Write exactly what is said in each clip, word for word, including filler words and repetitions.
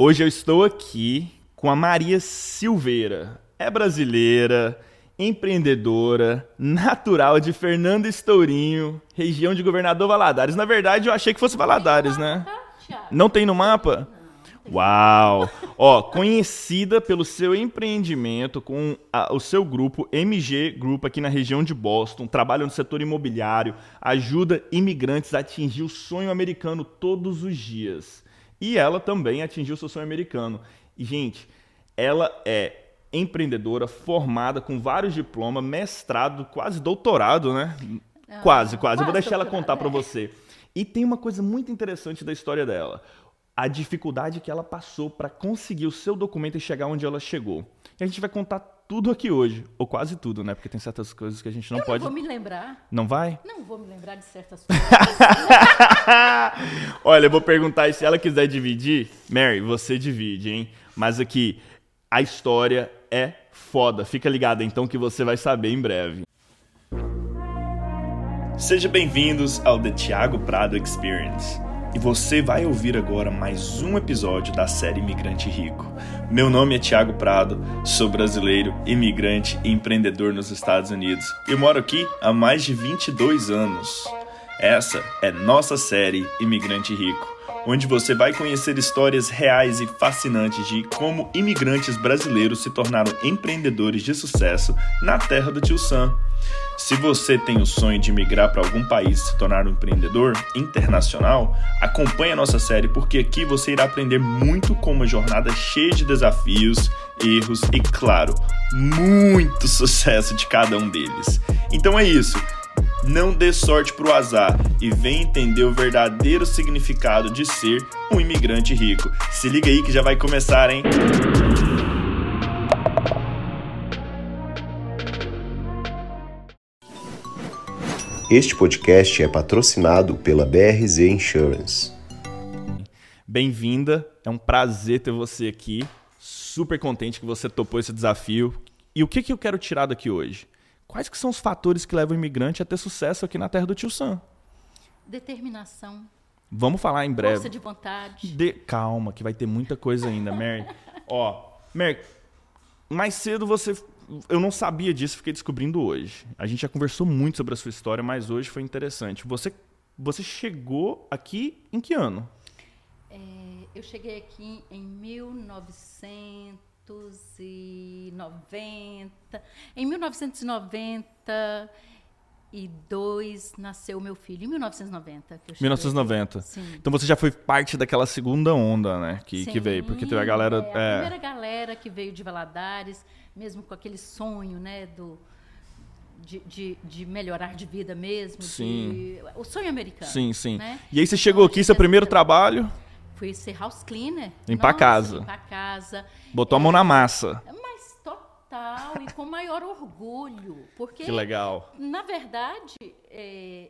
Hoje eu estou aqui com a Maria Silveira. É brasileira, empreendedora, natural de Fernando Estourinho, região de Governador Valadares. Na verdade, eu achei que fosse Valadares, né? Não tem no mapa? Uau! Ó, conhecida pelo seu empreendimento com a, o seu grupo M G Group aqui na região de Boston, trabalha no setor imobiliário, ajuda imigrantes a atingir o sonho americano todos os dias. E ela também atingiu o seu sonho americano. E, gente, ela é empreendedora, formada com vários diplomas, mestrado, quase doutorado, né? Ah, quase, quase. Eu vou deixar ela contar para você. E tem uma coisa muito interessante da história dela. A dificuldade que ela passou para conseguir o seu documento e chegar onde ela chegou. E a gente vai contar tudo aqui hoje, ou quase tudo, né? Porque tem certas coisas que a gente não eu pode... Eu não vou me lembrar. Não vai? Não vou me lembrar de certas coisas. Olha, eu vou perguntar e se ela quiser dividir, Mary, você divide, hein? Mas aqui, a história é foda. Fica ligada então que você vai saber em breve. Sejam bem-vindos ao The Thiago Prado Experience. E você vai ouvir agora mais um episódio da série Imigrante Rico. Meu nome é Thiago Prado, sou brasileiro, imigrante e empreendedor nos Estados Unidos. E moro aqui há mais de vinte e dois anos. Essa é nossa série Imigrante Rico, onde você vai conhecer histórias reais e fascinantes de como imigrantes brasileiros se tornaram empreendedores de sucesso na terra do Tio Sam. Se você tem o sonho de migrar para algum país e se tornar um empreendedor internacional, acompanhe a nossa série porque aqui você irá aprender muito com uma jornada cheia de desafios, erros e, claro, muito sucesso de cada um deles. Então é isso, não dê sorte pro azar e vem entender o verdadeiro significado de ser um imigrante rico. Se liga aí que já vai começar, hein? Este podcast é patrocinado pela B R Z Insurance. Bem-vinda, é um prazer ter você aqui. Super contente que você topou esse desafio. E o que, que eu quero tirar daqui hoje? Quais que são os fatores que levam o imigrante a ter sucesso aqui na terra do Tio Sam? Determinação. Vamos falar em breve. Força de vontade. De... Calma, que vai ter muita coisa ainda, Mary. Ó, Mary, mais cedo você... Eu não sabia disso, fiquei descobrindo hoje. A gente já conversou muito sobre a sua história, mas hoje foi interessante. Você, você chegou aqui em que ano? É, eu cheguei aqui em mil novecentos e noventa. Em mil novecentos e noventa e dois nasceu meu filho. Em mil novecentos e noventa. Que eu mil novecentos e noventa. Sim. Então você já foi parte daquela segunda onda, né? Que, Sim, que veio, porque teve a galera... É, a é... primeira galera que veio de Valadares, mesmo com aquele sonho, né, do, de, de, de melhorar de vida mesmo. Sim. De, o sonho americano. Sim, sim. Né? E aí você chegou aqui, seu primeiro trabalho... Fui ser house cleaner. Limpar a casa. Limpar a casa. Botou é, a mão na massa. Mas total, e com maior orgulho. Porque, que legal. Na verdade, é,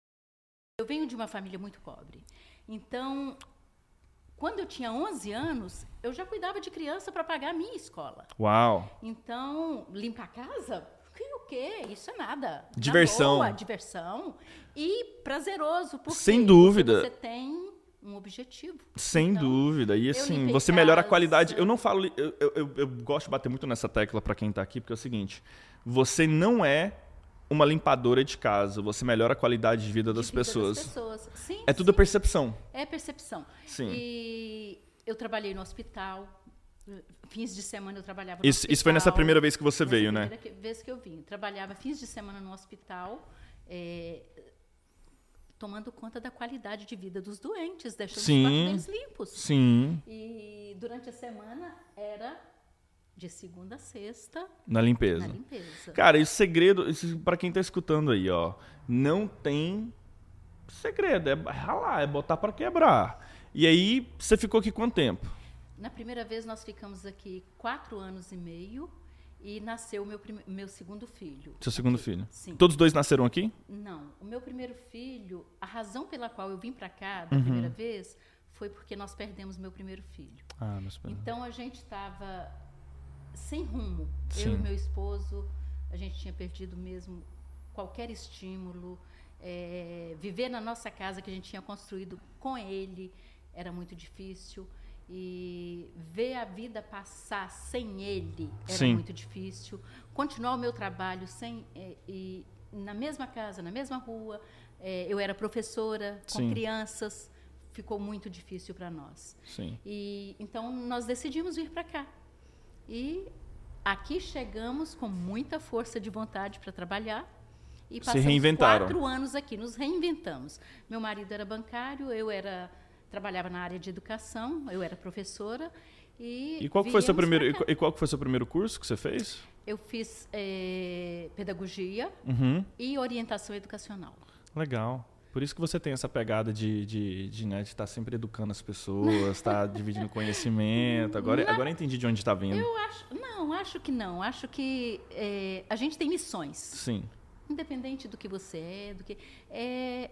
eu venho de uma família muito pobre. Então, quando eu tinha onze anos, eu já cuidava de criança para pagar a minha escola. Uau. Então, limpar a casa... O quê? Isso é nada. Diversão. Boa, diversão. E prazeroso. Porque sem dúvida. Você tem... um objetivo. Sem então, dúvida. E assim, você casa. melhora a qualidade. Eu não falo... Eu, eu, eu, eu gosto de bater muito nessa tecla para quem tá aqui, porque é o seguinte. Você não é uma limpadora de casa. Você melhora a qualidade de vida das de vida pessoas. Das pessoas. Sim, é tudo sim. percepção. É percepção. Sim. E eu trabalhei no hospital. Fins de semana eu trabalhava no isso, hospital. Isso foi nessa primeira vez que você nessa veio, né? Nessa primeira vez que eu vim. Trabalhava fins de semana no hospital. É, tomando conta da qualidade de vida dos doentes, deixando sim, os quartos deles limpos. Sim. E durante a semana era de segunda a sexta na limpeza. Na limpeza. Cara, e o segredo, para quem tá escutando aí, ó, não tem segredo, é ralar, é botar para quebrar. E aí, você ficou aqui quanto tempo? Na primeira vez nós ficamos aqui quatro anos e meio. E nasceu o meu, prim... meu segundo filho. Seu segundo aqui. filho? Sim. Todos dois nasceram aqui? Não. O meu primeiro filho, a razão pela qual eu vim para cá da uhum. primeira vez foi porque nós perdemos meu primeiro filho. Ah, mas... Então a gente estava sem rumo. Sim. Eu e meu esposo, a gente tinha perdido mesmo qualquer estímulo. É... Viver na nossa casa que a gente tinha construído com ele era muito difícil. E ver a vida passar sem ele era Sim. muito difícil. Continuar o meu trabalho sem, é, e, na mesma casa, na mesma rua. É, eu era professora com Sim. crianças. Ficou muito difícil para nós. Sim. E, então, nós decidimos vir para cá. E aqui chegamos com muita força de vontade para trabalhar. E Se passamos reinventaram. quatro anos aqui, nos reinventamos. Meu marido era bancário, eu era... trabalhava na área de educação, eu era professora e E qual que foi seu viemos primeiro pra cá. e qual que foi seu primeiro curso que você fez? Eu fiz é, pedagogia Uhum. e orientação educacional. Legal. Por isso que você tem essa pegada de de, de, né, de estar sempre educando as pessoas, estar dividindo conhecimento. Agora, Não. agora eu entendi de onde está vindo. Eu acho, não, acho que não. Acho que é, a gente tem missões, Sim. independente do que você é, do que é,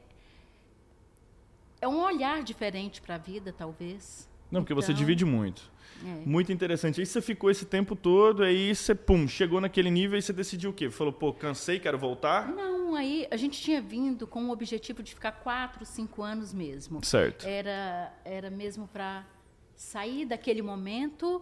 é um olhar diferente para a vida, talvez. Não, porque você Então, divide muito. é. Muito interessante. Aí você ficou esse tempo todo, aí você, pum, chegou naquele nível e você decidiu o quê? Falou, pô, cansei, quero voltar? Não, aí a gente tinha vindo com o objetivo de ficar quatro, cinco anos mesmo. Certo. Era, era mesmo para sair daquele momento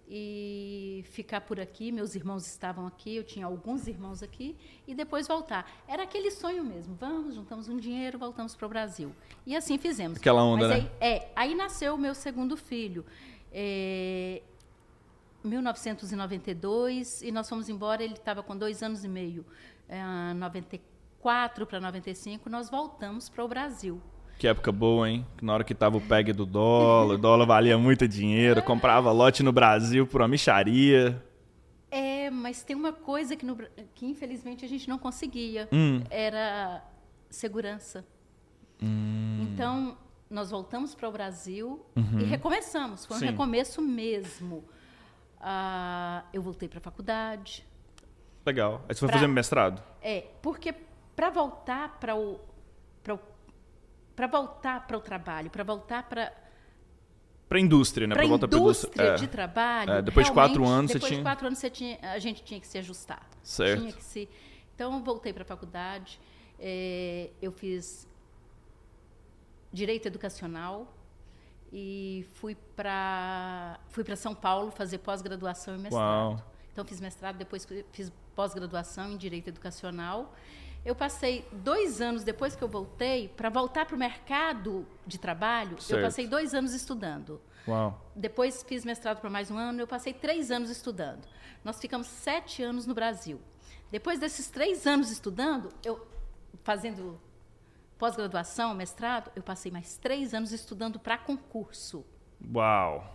e ficar por aqui. Meus irmãos estavam aqui, eu tinha alguns irmãos aqui, e depois voltar. Era aquele sonho mesmo. Vamos, juntamos um dinheiro, voltamos para o Brasil. E assim fizemos. Aquela onda, Mas né? aí, é, aí nasceu o meu segundo filho. É, mil novecentos e noventa e dois, e nós fomos embora, ele estava com dois anos e meio. É, noventa e quatro para noventa e cinco, nós voltamos para o Brasil. Que época boa, hein? Na hora que tava o peg do dólar, o dólar valia muito dinheiro, comprava lote no Brasil por uma mixaria. É, mas tem uma coisa que, no, Bra- que infelizmente a gente não conseguia. Hum. Era segurança. Hum. Então, nós voltamos para o Brasil Uhum. e recomeçamos. Foi um Sim. recomeço mesmo. Ah, eu voltei para a faculdade. Legal. Aí você foi Pra- fazer mestrado? É, porque para voltar para o para voltar para o trabalho, para voltar para Pra indústria, né? para a Pra voltar pra indústria É. de trabalho. É, depois de quatro realmente, anos você depois tinha- de quatro anos você tinha, a gente tinha que se ajustar. Certo. Tinha que se. Então eu voltei para a faculdade. é, eu fiz direito educacional e fui para fui para São Paulo fazer pós-graduação e mestrado. Uau. Então fiz mestrado, depois fiz pós-graduação em direito educacional. Eu passei dois anos depois que eu voltei, para voltar para o mercado de trabalho, Certo. eu passei dois anos estudando. Uau. Depois fiz mestrado por mais um ano, eu passei três anos estudando. Nós ficamos sete anos no Brasil. Depois desses três anos estudando, eu fazendo pós-graduação, mestrado, eu passei mais três anos estudando para concurso. Uau.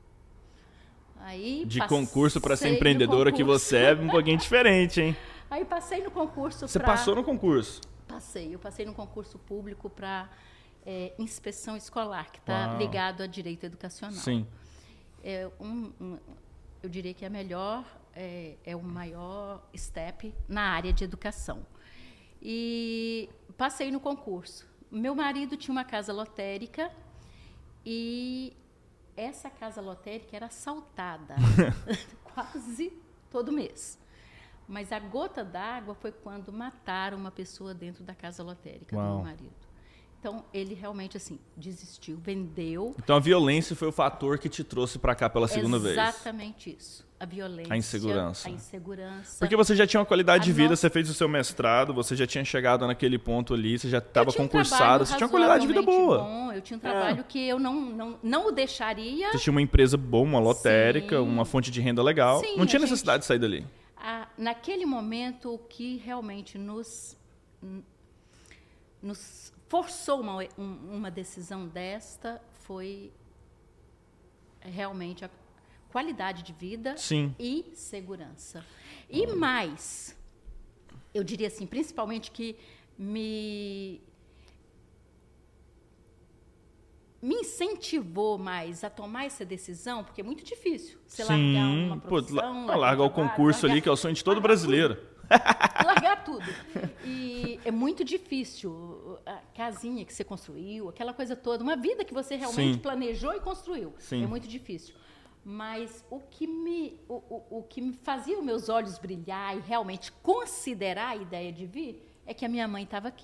Aí De passei concurso pra ser no empreendedora que concurso. você é um pouquinho diferente, hein? Aí passei no concurso Você pra... passou no concurso. Passei. Eu passei no concurso público para é, inspeção escolar, que está Uau. ligado a direito educacional. Sim. É um, um, eu diria que é melhor, é, é o maior step na área de educação. E passei no concurso. Meu marido tinha uma casa lotérica e essa casa lotérica era assaltada quase todo mês. Mas a gota d'água foi quando mataram uma pessoa dentro da casa lotérica do Uau. meu marido. Então, ele realmente, assim, desistiu, vendeu. Então a violência foi o fator que te trouxe pra cá pela segunda vez. Exatamente isso. A violência. A insegurança. A insegurança. Porque você já tinha uma qualidade de A vida, nossa- você fez o seu mestrado, você já tinha chegado naquele ponto ali, você já Eu estava tinha um concursada, trabalho você tinha uma qualidade de vida boa. razoavelmente bom, eu tinha um trabalho que eu não, não, não o deixaria. Você tinha uma empresa boa, uma lotérica, Sim. uma fonte de renda legal. Sim, não tinha a gente- necessidade de sair dali. A, naquele momento, o que realmente nos, n- nos forçou uma, um- uma decisão desta foi realmente a qualidade de vida Sim. e segurança. E mais, eu diria assim, principalmente que me me incentivou mais a tomar essa decisão, porque é muito difícil você largar uma Sim. Pô, profissão, la- largar o trabalho, concurso ali, largar- que é o sonho de todo largar brasileiro. tudo, largar tudo. E é muito difícil. A casinha que você construiu, aquela coisa toda, uma vida que você realmente Sim. planejou e construiu. Sim. É muito difícil. Mas o que me, o, o, o que me fazia os meus olhos brilhar e realmente considerar a ideia de vir é que a minha mãe estava aqui.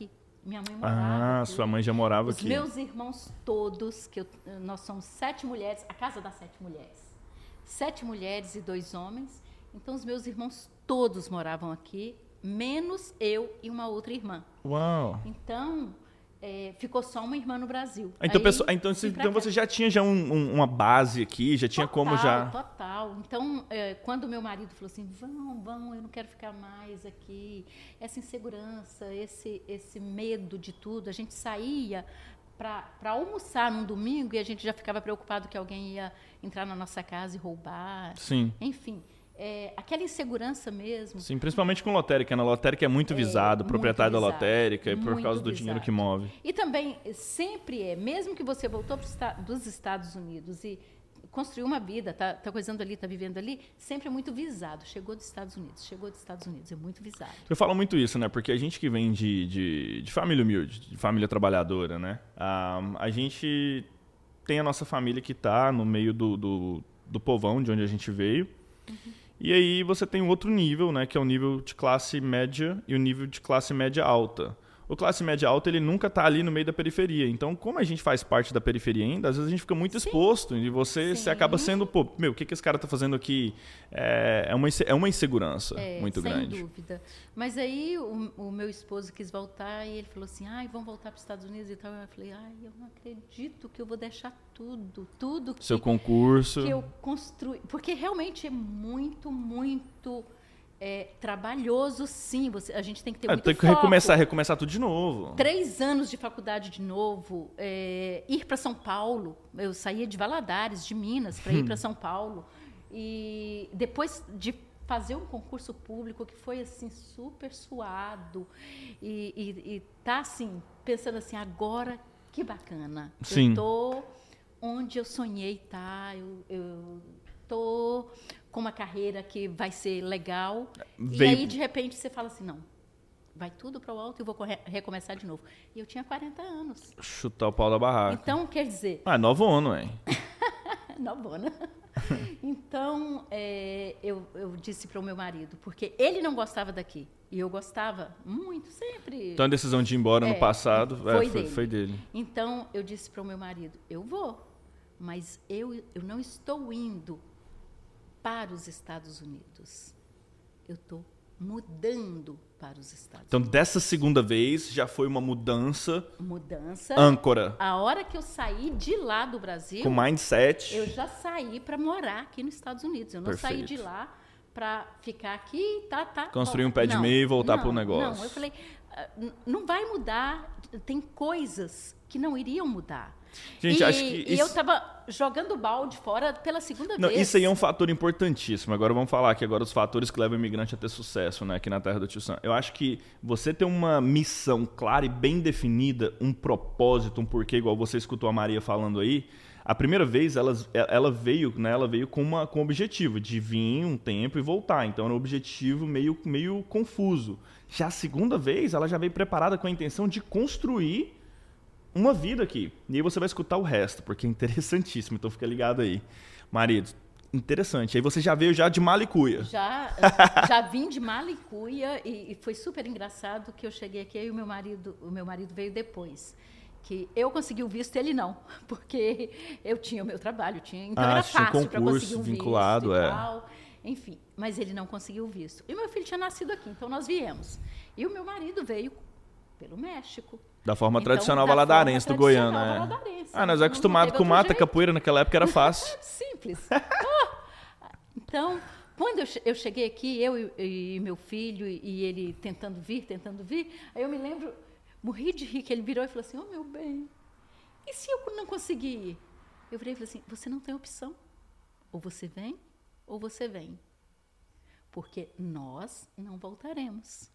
Minha mãe morava Ah, aqui. sua mãe já morava Os aqui. meus irmãos todos, que eu, nós somos sete mulheres, a casa das sete mulheres. Sete mulheres e dois homens. Então, os meus irmãos todos moravam aqui, menos eu e uma outra irmã. Uau! Então, é, ficou só uma irmã no Brasil. Então, Aí, pessoa, então, vim pra então cá. você já tinha já um- um- uma base aqui, já tinha Total, como já... Total. Então, é, quando meu marido falou assim, vão, vão, eu não quero ficar mais aqui, essa insegurança, esse, esse medo de tudo, a gente saía para almoçar num domingo e a gente já ficava preocupado que alguém ia entrar na nossa casa e roubar. Sim. Enfim, é, aquela insegurança mesmo. Sim, principalmente com lotérica. Na lotérica é muito visado, o muito proprietário da visado, lotérica, e por muito causa do dinheiro visado. que move. E também, sempre é, mesmo que você voltou pro esta- dos Estados Unidos e construiu uma vida, tá, tá coisando ali, tá vivendo ali, sempre é muito visado. Chegou dos Estados Unidos, chegou dos Estados Unidos, é muito visado. Eu falo muito isso, né? Porque a gente que vem de, de, de família humilde, de família trabalhadora, né? Ah, a gente tem a nossa família que está no meio do, do, do povão de onde a gente veio. Uhum. E aí você tem um outro nível, né? Que é o nível de classe média e o nível de classe média alta. O classe média alta, ele nunca está ali no meio da periferia. Então, como a gente faz parte da periferia ainda, às vezes a gente fica muito Sim. exposto. E você, Sim. você acaba sendo, pô, meu, o que, que esse cara está fazendo aqui? É, é, uma, inse- é uma insegurança É, muito sem grande. dúvida. Mas aí o, o meu esposo quis voltar e ele falou assim, ai, vamos voltar para os Estados Unidos e tal. Eu falei, ai, eu não acredito que eu vou deixar tudo, tudo que, Seu concurso. que eu construí. Porque realmente é muito, muito é, trabalhoso, sim. Você, a gente tem que ter É, muito tem que foco. recomeçar, recomeçar tudo de novo. Três anos de faculdade de novo, é, ir para São Paulo. Eu saía de Valadares, de Minas, para ir para São Paulo. E depois de fazer um concurso público que foi assim super suado e, e, e tá assim pensando assim, agora que bacana. Sim. Eu tô onde eu sonhei, tá? Eu, eu tô com uma carreira que vai ser legal. Veio- E aí de repente você fala assim, não, vai tudo para o alto e vou corre- recomeçar de novo. E eu tinha quarenta anos. Chutar o pau da barraca. Então, quer dizer, Ah, novo ano, hein? novona. Então, é, eu, eu disse para o meu marido, porque ele não gostava daqui, e eu gostava muito, sempre. Então a decisão de ir embora É, no passado é, foi foi, dele. foi dele. Então, eu disse para o meu marido, eu vou, mas eu, eu não estou indo para os Estados Unidos. Eu estou mudando para os Estados Então Unidos. dessa segunda vez já foi uma mudança Mudança. âncora, A hora que eu saí de lá do Brasil, com mindset. eu já saí para morar aqui nos Estados Unidos. Eu não Perfeito. saí de lá para ficar aqui, tá, tá. Construir um volta. pé de Não, meia e voltar não, pro negócio. Não, eu falei, ah, n- não vai mudar. Tem coisas que não iriam mudar. Gente, e, acho que e isso- eu estava jogando balde fora pela segunda Não, vez. isso aí é um fator importantíssimo. Agora vamos falar aqui agora os fatores que levam o imigrante a ter sucesso, né, aqui na terra do Tio Sam. Eu acho que você ter uma missão clara e bem definida, um propósito, um porquê, igual você escutou a Maria falando aí, a primeira vez ela, ela veio, né, ela veio com uma com o objetivo de vir um tempo e voltar. Então era um objetivo meio, meio confuso. Já a segunda vez, ela já veio preparada com a intenção de construir uma vida aqui. E aí você vai escutar o resto, porque é interessantíssimo. Então fica ligado aí. Marido, interessante. Aí você já veio já de Malicuia. Já, já vim de Malicuia e, e foi super engraçado que eu cheguei aqui e o meu marido, o meu marido veio depois. Que eu consegui o visto e ele não, porque eu tinha o meu trabalho, tinha, então Ah, era tinha um fácil para concurso conseguir um vinculado, visto e é. tal. Enfim, mas ele não conseguiu o visto. E meu filho tinha nascido aqui, então nós viemos. E o meu marido veio pelo México. Da forma Então, tradicional da valadarense forma do Goiano, tradicional né? valadarense. Ah, nós é Não- acostumado não teve com outro mata, jeito. capoeira, naquela época era fácil. Simples. Ah! Então, quando eu che- eu cheguei aqui, eu e, e meu filho, e, e ele tentando vir, tentando vir, aí eu me lembro, morri de rir, que ele virou e falou assim, oh, meu bem, e se eu não conseguir ir? Eu virei e falei assim, você não tem opção. Ou você vem, ou você vem. Porque nós não voltaremos.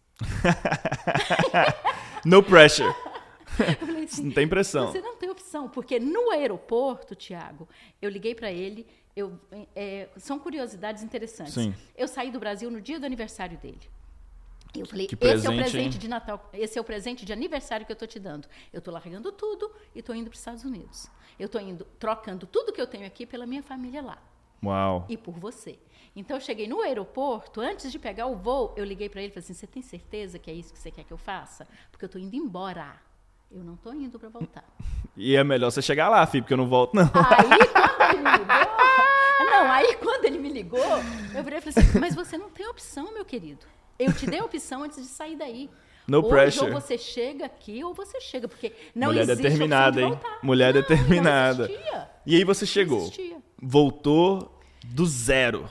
No pressure. Eu falei assim, Não tem pressão. Você não tem opção, porque no aeroporto, Tiago, eu liguei para ele, eu, é, são curiosidades interessantes. Sim. Eu saí do Brasil no dia do aniversário dele. Eu falei, Que esse é o presente, presente hein? de Natal, esse é o presente de aniversário que eu estou te dando. Eu estou largando tudo e estou indo para os Estados Unidos. Eu estou indo, trocando tudo que eu tenho aqui pela minha família lá. Uau. E por você. Então, eu cheguei no aeroporto, antes de pegar o voo, eu liguei para ele e falei assim, você tem certeza que é isso que você quer que eu faça? Porque eu estou indo embora. Eu não estou indo para voltar. E é melhor você chegar lá, filho, porque eu não volto, não. Aí, quando ele me ligou... Não, aí, quando ele me ligou, eu virei e falei assim, mas você não tem opção, meu querido. Eu te dei a opção antes de sair daí. No Hoje, pressure. ou você chega aqui, ou você chega, porque não Mulher existe determinada, opção hein? de voltar. Mulher não, determinada. Não existia. E aí você chegou. Não existia. Voltou do zero.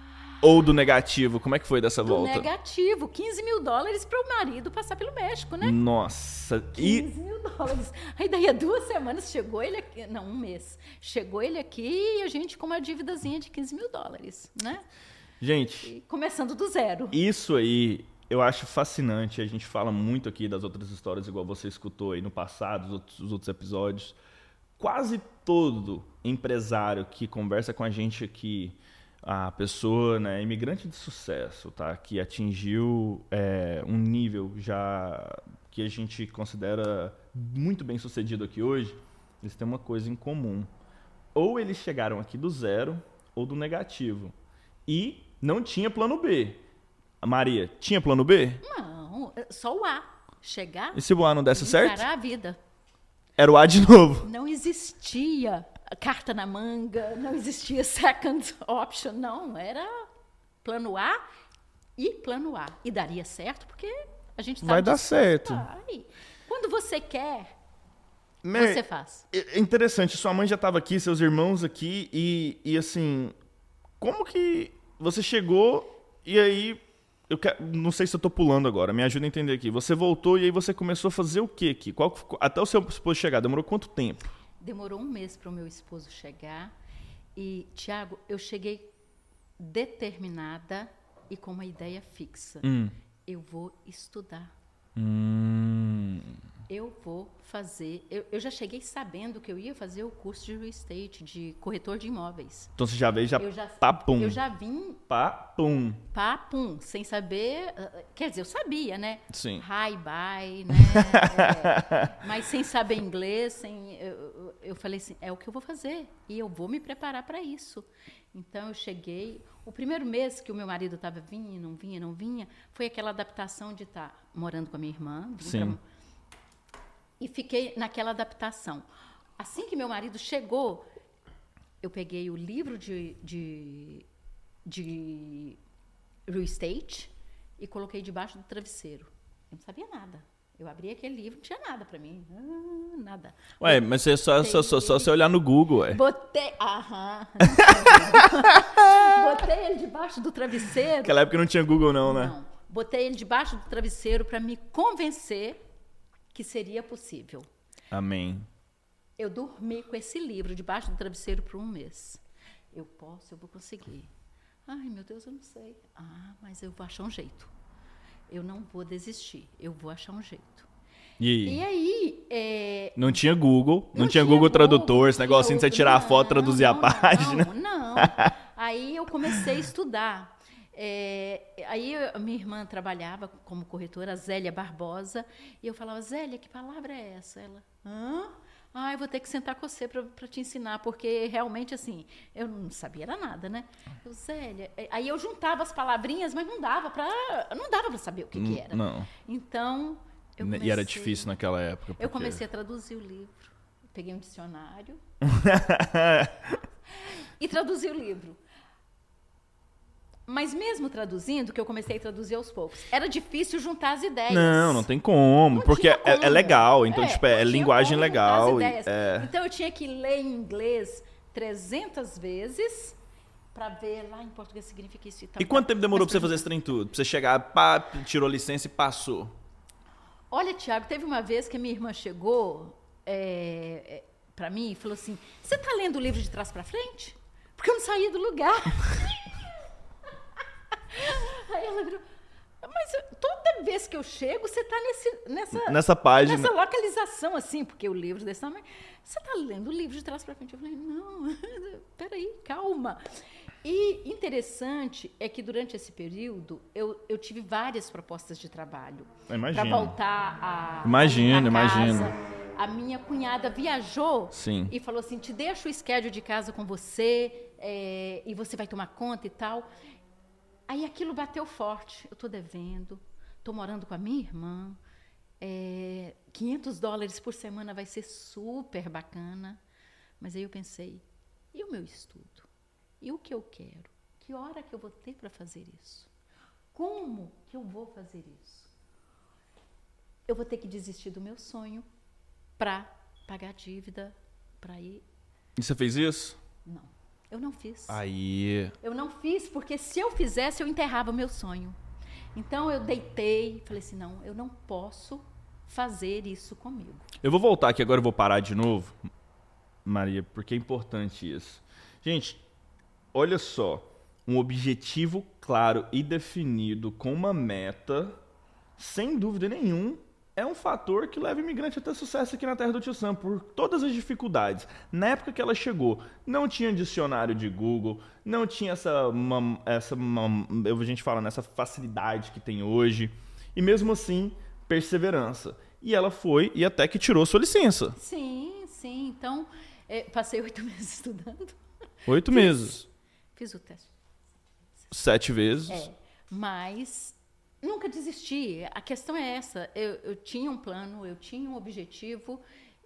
Ou do negativo. Como é que foi dessa Do volta? negativo. quinze mil dólares para o marido passar pelo México, né? Nossa. E quinze mil dólares. Aí daí a duas semanas chegou ele aqui. Não, um mês. Chegou ele aqui e a gente com uma dívidazinha de quinze mil dólares, né? gente, E começando do zero. isso aí eu acho fascinante. A gente fala muito aqui das outras histórias, igual você escutou aí no passado, os outros, os outros episódios. Quase todo empresário que conversa com a gente aqui, a pessoa, né, imigrante de sucesso, tá, que atingiu é, um nível já que a gente considera muito bem sucedido aqui hoje, eles têm uma coisa em comum. Ou eles chegaram aqui do zero ou do negativo. E não tinha plano B. Maria, tinha plano B? Não, só o A. Chegar E se o A não desse e certo? encarar a vida. Era o A de novo. Não existia carta na manga, não existia second option, não. Era plano A e plano A. E daria certo, porque a gente tá Vai dar certo. Vai. Quando você quer, Mer- você faz. É interessante, sua mãe já estava aqui, seus irmãos aqui, e, e assim, como que você chegou e aí, eu quero, não sei se eu tô pulando agora, me ajuda a entender aqui. Você voltou e aí você começou a fazer o quê aqui? Qual, até o seu esposo chegar, demorou quanto tempo? Demorou um mês para o meu esposo chegar. E, Tiago, eu cheguei determinada e com uma ideia fixa. Hum. Eu vou estudar. Hum. Eu vou fazer... Eu, eu já cheguei sabendo que eu ia fazer o curso de real estate, de corretor de imóveis. Então você já veio, já, Eu já, papum. eu já vim Papum. papum, sem saber... uh, Quer dizer, eu sabia, né? Sim. Hi, bye, né? É, mas sem saber inglês, sem, eu, eu, eu falei assim, é o que eu vou fazer. E eu vou me preparar para isso. Então, eu cheguei... O primeiro mês que o meu marido estava vinha, não vinha, não vinha, foi aquela adaptação de estar morando com a minha irmã. vim Sim. pra- E fiquei naquela adaptação. Assim que meu marido chegou, eu peguei o livro de, de, de real estate e coloquei debaixo do travesseiro. Eu não sabia nada. Eu abri aquele livro, não tinha nada para mim. Ah, nada. Ué, mas você só, só, só, só você olhar no Google, ué. Botei. Aham. Botei ele debaixo do travesseiro. Naquela época não tinha Google não, né? Não. Botei ele debaixo do travesseiro para me convencer que seria possível. Amém. Eu dormi com esse livro debaixo do travesseiro por um mês. Eu posso, eu vou conseguir. Ai, meu Deus, eu não sei. Ah, mas eu vou achar um jeito. Eu não vou desistir. Eu vou achar um jeito. E aí? E aí... é, Não tinha Google, não, tinha Google Tradutor, esse não negocinho de você tinha tirar a Google, foto, não, traduzir a não, página. Não, não. Aí eu comecei a estudar. É, aí a minha irmã trabalhava como corretora, a Zélia Barbosa, e eu falava, Zélia, que palavra é essa? Ela, hã? Ah, eu vou ter que sentar com você para te ensinar, porque realmente, assim, eu não sabia era nada, né? Eu, Zélia, aí eu juntava as palavrinhas, mas não dava para não dava para saber o que, que era. Não. Então, eu comecei, E era difícil naquela época. Eu porque- comecei a traduzir o livro. Peguei um dicionário e traduzi o livro. Mas mesmo traduzindo, que eu comecei a traduzir aos poucos, era difícil juntar as ideias. Não, não tem como, Não porque tinha é, é como. legal, então, É, tipo, é não tinha linguagem como juntar legal. as e- ideias. é. Então eu tinha que ler em inglês trezentas vezes para ver lá em português significa isso e tal. E quanto tempo demorou Mas pra você fazer esse trem tudo? Pra você chegar, pá, tirou licença e passou? Olha, Tiago, teve uma vez que a minha irmã chegou é, é, para mim e falou assim, você tá lendo o livro de trás para frente? Porque eu não saí do lugar. Aí ela virou, mas eu- toda vez que eu chego, você tá nesse, nessa, Nessa página. nessa localização, assim, porque o livro desse tamanho, você tá lendo o livro de trás para frente. Eu falei, não, peraí, calma. E interessante é que durante esse período, eu, eu tive várias propostas de trabalho. Imagino. Para voltar a, Imagino, a casa. imagino. A minha cunhada viajou Sim. e falou assim, te deixo o schedule de casa com você, é, e você vai tomar conta e tal. Aí aquilo bateu forte. Eu estou devendo, estou morando com a minha irmã, é, quinhentos dólares por semana vai ser super bacana. Mas aí eu pensei, e o meu estudo? E o que eu quero? Que hora que eu vou ter para fazer isso? Como que eu vou fazer isso? Eu vou ter que desistir do meu sonho para pagar a dívida, para ir... E você fez isso? Não, eu não fiz. Aí... Eu não fiz porque se eu fizesse, eu enterrava o meu sonho. Então eu deitei e falei assim, não, eu não posso fazer isso comigo. Eu vou voltar aqui agora, eu vou parar de novo, Maria, porque é importante isso. Gente, olha só. Um objetivo claro e definido com uma meta, sem dúvida nenhuma, é um fator que leva o imigrante a ter sucesso aqui na terra do Tio Sam, por todas as dificuldades. Na época que ela chegou, não tinha dicionário de Google, não tinha essa, uma, essa uma, a gente fala nessa facilidade que tem hoje, e mesmo assim, perseverança. E ela foi e até que tirou sua licença. Sim, sim. Então, é, passei oito meses estudando. Oito fiz, meses. Fiz o teste. Sete vezes. É, mas nunca desisti. A questão é essa. Eu, eu tinha um plano, eu tinha um objetivo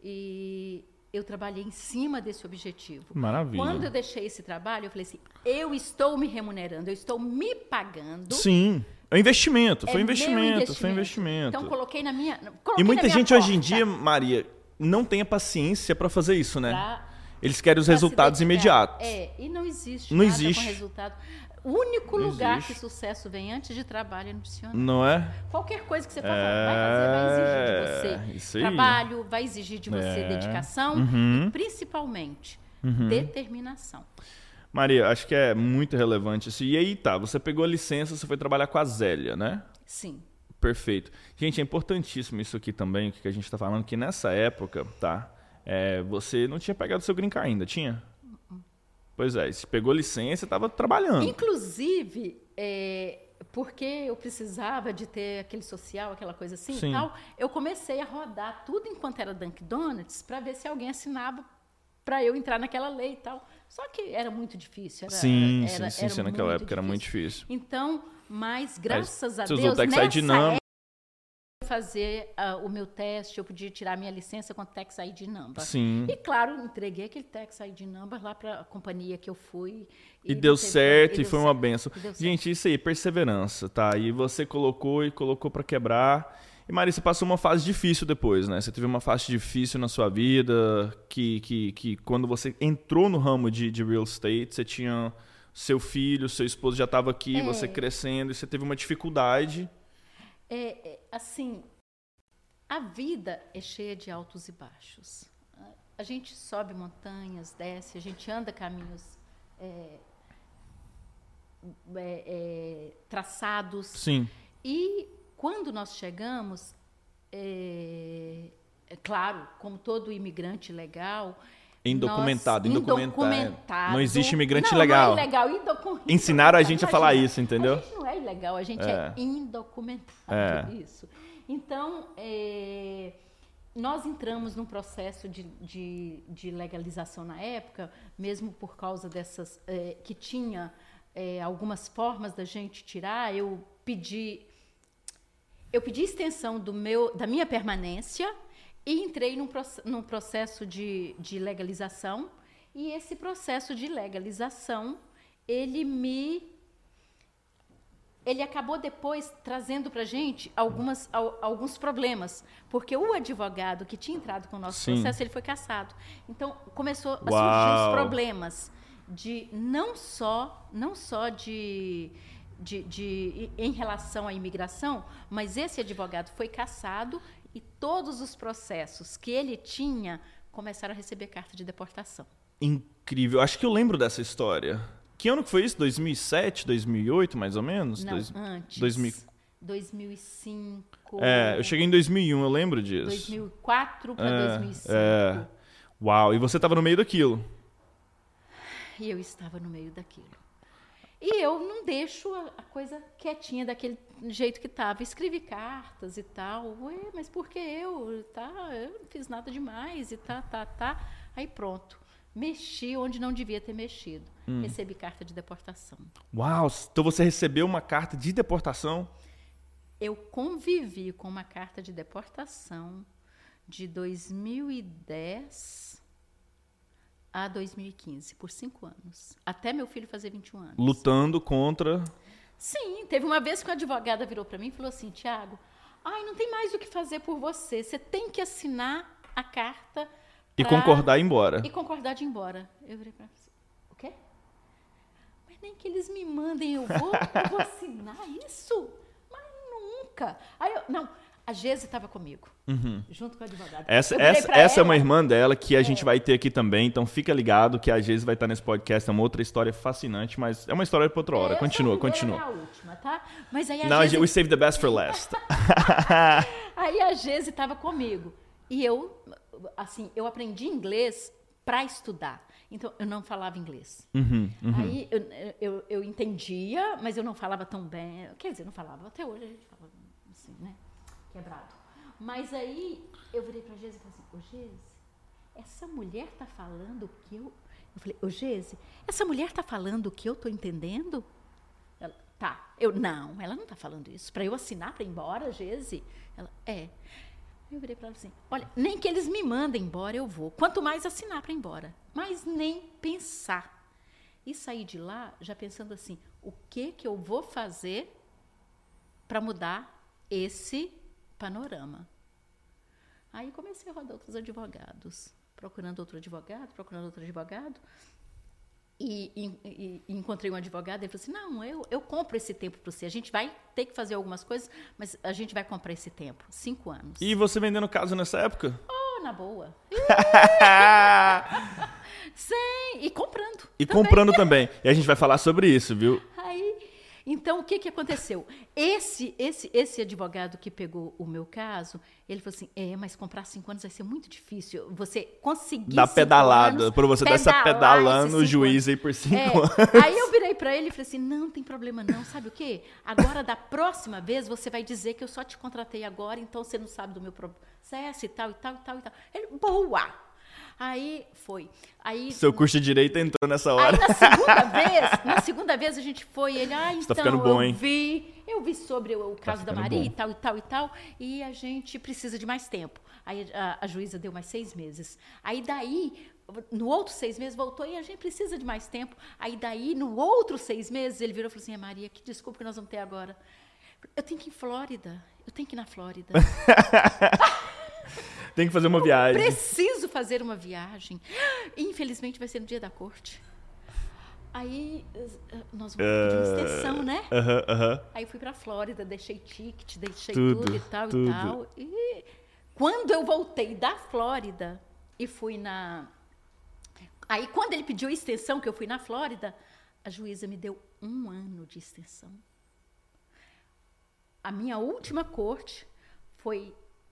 e eu trabalhei em cima desse objetivo. Maravilha. Quando eu deixei esse trabalho, eu falei assim, eu estou me remunerando, eu estou me pagando. Sim. É um investimento, foi é investimento, investimento, foi investimento. Então, coloquei na minha coloquei E muita na minha gente porta, hoje em dia, Maria, não tem a paciência para fazer isso, né? pra, Eles querem os pra resultados se dedicar. imediatos. É, e não existe Não nada existe. com resultado. O único Não lugar existe. que sucesso vem antes de trabalho é no dicionário. Não é? Qualquer coisa que você faça, vai fazer, vai exigir de É, você isso aí. trabalho, vai exigir de você É. dedicação Uhum. e, principalmente, Uhum. determinação. Maria, acho que é muito relevante isso. E aí, tá, você pegou a licença, você foi trabalhar com a Zélia, né? Sim. Perfeito. Gente, é importantíssimo isso aqui também, o que a gente está falando, que nessa época, tá, é, você não tinha pegado seu green card ainda, tinha? Pois é, você pegou licença e estava trabalhando. Inclusive, é, porque eu precisava de ter aquele social, aquela coisa assim Sim. e tal, eu comecei a rodar tudo enquanto era Dunkin' Donuts para ver se alguém assinava para eu entrar naquela lei e tal. Só que era muito difícil. Era, Sim, era, sim, sim, era sim, naquela muito época era muito difícil. Então, mas graças Aí, a você usou Deus, o Tax I D nessa Number. época, eu fazer uh, o meu teste, eu podia tirar minha licença com o Tax I D Number. Sim. E, claro, entreguei aquele Tax I D Number lá para a companhia que eu fui. E, não deu teve- certo, e, deu foi uma certo, benção. e deu certo. Gente, isso aí, perseverança, tá? E você colocou e colocou pra quebrar. E, Maria, você passou uma fase difícil depois, né? Você teve uma fase difícil na sua vida, que, que, que quando você entrou no ramo de, de real estate, você tinha seu filho, seu esposo já estava aqui, É. você crescendo, e você teve uma dificuldade. É, é, assim, a vida é cheia de altos e baixos. A gente sobe montanhas, desce, a gente anda caminhos é, é, é, traçados. Sim. E quando nós chegamos, é, é claro, como todo imigrante legal... Indocumentado, nós, indocumentado. indocumentado. Não existe imigrante não, legal. Não é ilegal, indocumentado. Ensinaram a gente a falar Imagina, isso, entendeu? A gente não é ilegal, a gente É. é, indocumentado. É. Isso. Então, é, nós entramos num processo de, de, de legalização na época, mesmo por causa dessas... É, que tinha é, algumas formas da gente tirar. Eu pedi, eu pedi extensão do meu, da minha permanência e entrei num, num processo de, de legalização. E esse processo de legalização, ele me... ele acabou depois trazendo para a gente algumas, alguns problemas, porque o advogado que tinha entrado com o nosso Sim. processo, ele foi cassado. Então, começou a surgir Uau. os problemas de não só, não só de, de, de, em relação à imigração, mas esse advogado foi cassado e todos os processos que ele tinha começaram a receber carta de deportação. Incrível. Acho que eu lembro dessa história. Que ano que foi isso? dois mil e sete, dois mil e oito, mais ou menos? Não, Dois- antes. dois mil. dois mil e cinco. É, eu cheguei em dois mil e um, eu lembro disso. dois mil e quatro para É, dois mil e cinco. é. Uau, e você estava no meio daquilo. E eu estava no meio daquilo. E eu não deixo a, a coisa quietinha daquele jeito que estava. Escrevi cartas e tal. Ué, mas por que eu? Tá, eu não fiz nada demais e tá, tá, tá. Aí pronto. mexi onde não devia ter mexido. Hum. Recebi carta de deportação. Uau! Então você recebeu uma carta de deportação? Eu convivi com uma carta de deportação de dois mil e dez a dois mil e quinze, por cinco anos. Até meu filho fazer vinte e um anos. Lutando contra... Sim, teve uma vez que uma advogada virou para mim e falou assim, Tiago, ai, não tem mais o que fazer por você. Você tem que assinar a carta... E pra... concordar em ir embora. E concordar de ir embora. Eu virei pra ela, o quê? Mas nem que eles me mandem, eu vou, eu vou assinar isso? Mas nunca. Aí eu, não, a Geise estava comigo, uhum. junto com a advogada. Essa, essa, essa ela, é uma irmã dela que a é. gente vai ter aqui também, então fica ligado que a Geise vai estar nesse podcast. É uma outra história fascinante, mas é uma história para outra hora. Essa continua, é continua. É a última, tá? Mas aí a Não, Geise... we save the best for last. Aí a Geise estava comigo. E eu, assim, eu aprendi inglês para estudar. Então, eu não falava inglês. Uhum, uhum. Aí, eu, eu, eu entendia, mas eu não falava tão bem. Quer dizer, não falava. Até hoje a gente fala assim, né? Quebrado. Mas aí, eu virei para a Geise e falei assim, ô Geise, essa mulher tá falando o que eu... Eu falei, ô Geise, essa mulher tá falando o que eu tô entendendo? Ela, tá. Eu, não, ela não tá falando isso. Para eu assinar para ir embora, Geise? Ela, é... Eu virei para ela assim, olha, nem que eles me mandem embora, eu vou. Quanto mais assinar para ir embora. Mas nem pensar. E sair de lá já pensando assim, o que que eu vou fazer para mudar esse panorama? Aí comecei a rodar outros advogados. Procurando outro advogado, procurando outro advogado. E, e, e encontrei um advogado, ele falou assim, não, eu, eu compro esse tempo para você, a gente vai ter que fazer algumas coisas, mas a gente vai comprar esse tempo, cinco anos. E você vendendo casa nessa época? Oh, na boa. Sim, e comprando. E também. comprando também, e a gente vai falar sobre isso, viu? Aí, então, o que, que aconteceu? Esse, esse, esse advogado que pegou o meu caso, ele falou assim, é, mas comprar cinco anos vai ser muito difícil. Você conseguir Dá pedalada, para você dar essa pedalando o juiz anos. aí por cinco é, anos. Aí eu virei para ele e falei assim, não tem problema não, sabe o quê? Agora, da próxima vez, você vai dizer que eu só te contratei agora, então você não sabe do meu processo e tal, e tal, e tal, e tal. Ele, boa! Aí foi. Aí, seu curso de direito entrou nessa hora. Aí na segunda vez, na segunda vez a gente foi, ele, ah, então, tá ficando bom, hein? eu vi, eu vi sobre o caso tá da Maria bom. e tal, e tal, e tal, e a gente precisa de mais tempo. Aí a, a juíza deu mais seis meses. Aí daí, no outro seis meses, voltou e a gente precisa de mais tempo. Aí daí, no outro seis meses, ele virou e falou assim, Maria, que desculpa que nós vamos ter agora. Eu tenho que ir em Flórida, eu tenho que ir na Flórida. Tem que fazer uma viagem. Preciso fazer uma viagem. Infelizmente vai ser no dia da corte. Aí nós vamos pedir uma extensão, né? Uh, uh-huh, uh-huh. Aí fui pra Flórida, deixei ticket, deixei tudo, tudo e tal tudo. e tal. E quando eu voltei da Flórida e fui na... Aí quando ele pediu a extensão, que eu fui na Flórida, a juíza me deu um ano de extensão. A minha última corte foi...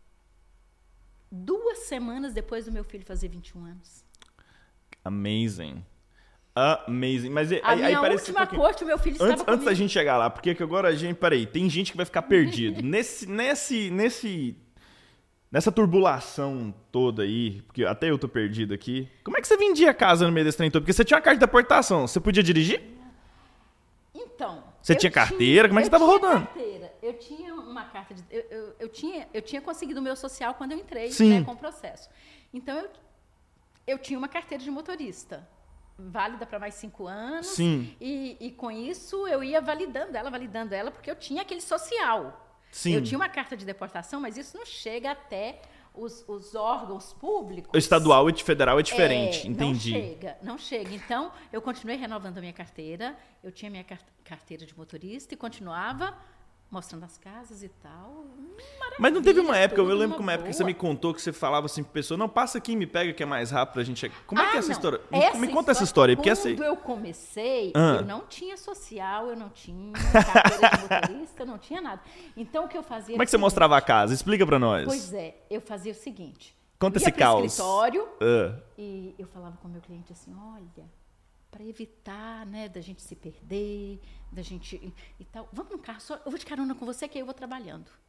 duas semanas depois do meu filho fazer vinte e um anos. Amazing. Amazing. Mas aí, a aí minha parece última um corte, o meu filho antes, estava antes da comigo. gente chegar lá, porque que agora a gente... Peraí, tem gente que vai ficar perdido. nesse, nesse, nesse, nessa turbulação toda aí, porque até eu tô perdido aqui, como é que você vendia casa no meio desse trem todo? Porque você tinha uma carta de deportação, você podia dirigir? Então... Você tinha carteira? Como é que você estava rodando? Carteira. Eu tinha uma carta de... Eu, eu, eu, tinha, eu tinha conseguido o meu social quando eu entrei, né, com o processo. Então, eu, eu tinha uma carteira de motorista, válida para mais cinco anos. Sim. E, e com isso, eu ia validando ela, validando ela, porque eu tinha aquele social. Sim. Eu tinha uma carta de deportação, mas isso não chega até os, os órgãos públicos. O estadual e o federal é diferente, é, entendi. Não chega, não chega. Então, eu continuei renovando a minha carteira, eu tinha minha carteira de motorista e continuava mostrando as casas e tal. Mas não teve uma época, eu tudo, lembro que uma época que você me contou que você falava assim pra pessoa, não, passa aqui e me pega que é mais rápido a gente chegar. Como é ah, que é essa não. história? Essa me conta essa história aí, porque quando essa aí... eu comecei, ah. eu não tinha social, eu não tinha carteira de motorista, eu não tinha nada. Então, o que eu fazia... Como é que você mostrava a casa? Explica pra nós. Pois é, eu fazia o seguinte... Conta ia esse caos. escritório uh. e eu falava com o meu cliente assim, olha, para evitar, né, da gente se perder, da gente e, e tal, vamos no carro, só, eu vou de carona com você que aí eu vou trabalhando.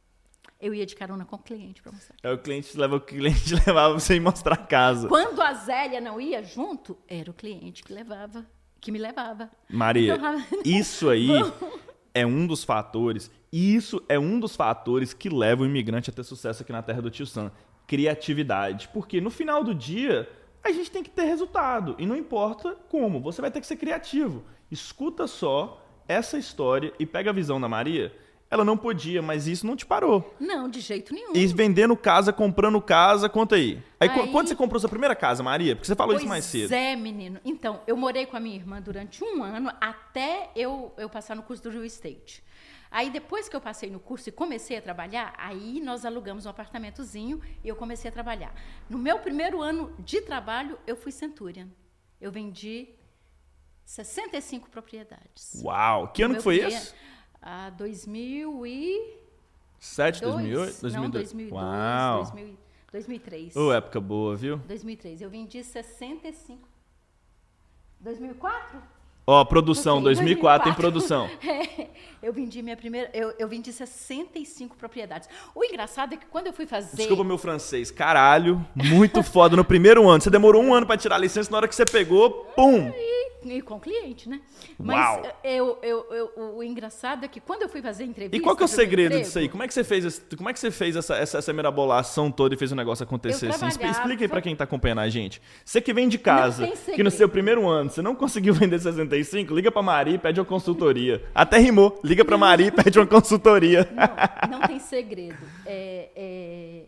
Eu ia de carona com o cliente para mostrar. É, o cliente leva o cliente levava você ir mostrar a casa. Quando a Zélia não ia junto, era o cliente que levava, que me levava. Maria, Então, isso aí é um dos fatores, e isso é um dos fatores que leva o imigrante a ter sucesso aqui na terra do Tio Sam. Criatividade. Porque no final do dia, a gente tem que ter resultado. E não importa como, você vai ter que ser criativo. Escuta só essa história e pega a visão da Maria. Ela não podia, mas isso não te parou. Não, de jeito nenhum. E vendendo casa, comprando casa, conta aí. Aí, Aí... quando você comprou sua primeira casa, Maria? Porque você falou pois isso mais cedo. é, menino. Então, eu morei com a minha irmã durante um ano, até eu, eu passar no curso do Real Estate. Aí, depois que eu passei no curso e comecei a trabalhar, aí nós alugamos um apartamentozinho e eu comecei a trabalhar. No meu primeiro ano de trabalho, eu fui Centurion. Eu vendi sessenta e cinco propriedades. Uau! Que ano que foi esse? Ah, dois mil e sete, dois mil e oito? dois mil e dois. Não, dois mil e dois, Uau! dois mil, dois mil e três. Ô, época boa, viu? dois mil e três. Eu vendi sessenta e cinco. dois mil e quatro? Ó, produção, Okay, dois mil e quatro em dois mil e quatro. produção. É, eu vendi minha primeira... Eu, eu vendi sessenta e cinco propriedades. O engraçado é que quando eu fui fazer... Desculpa meu francês. Caralho, muito foda no primeiro ano. Você demorou um ano pra tirar a licença, na hora que você pegou, pum! E, e com cliente, né? Mas Uau. eu, eu, eu, o, o engraçado é que quando eu fui fazer entrevista... E qual que é o pro meu segredo emprego, disso aí? Como é que você fez, esse- como é que você fez essa, essa, essa mirabolação toda e fez o negócio acontecer Eu assim? Expli- trabalhava- Explica aí pra quem tá acompanhando a gente. Você que vem de casa, tem que no segredo. seu primeiro ano você não conseguiu vender sessenta e cinco, liga pra Maria e pede uma consultoria. Até rimou. Liga pra Maria e pede uma consultoria. Não, não tem segredo. É, é,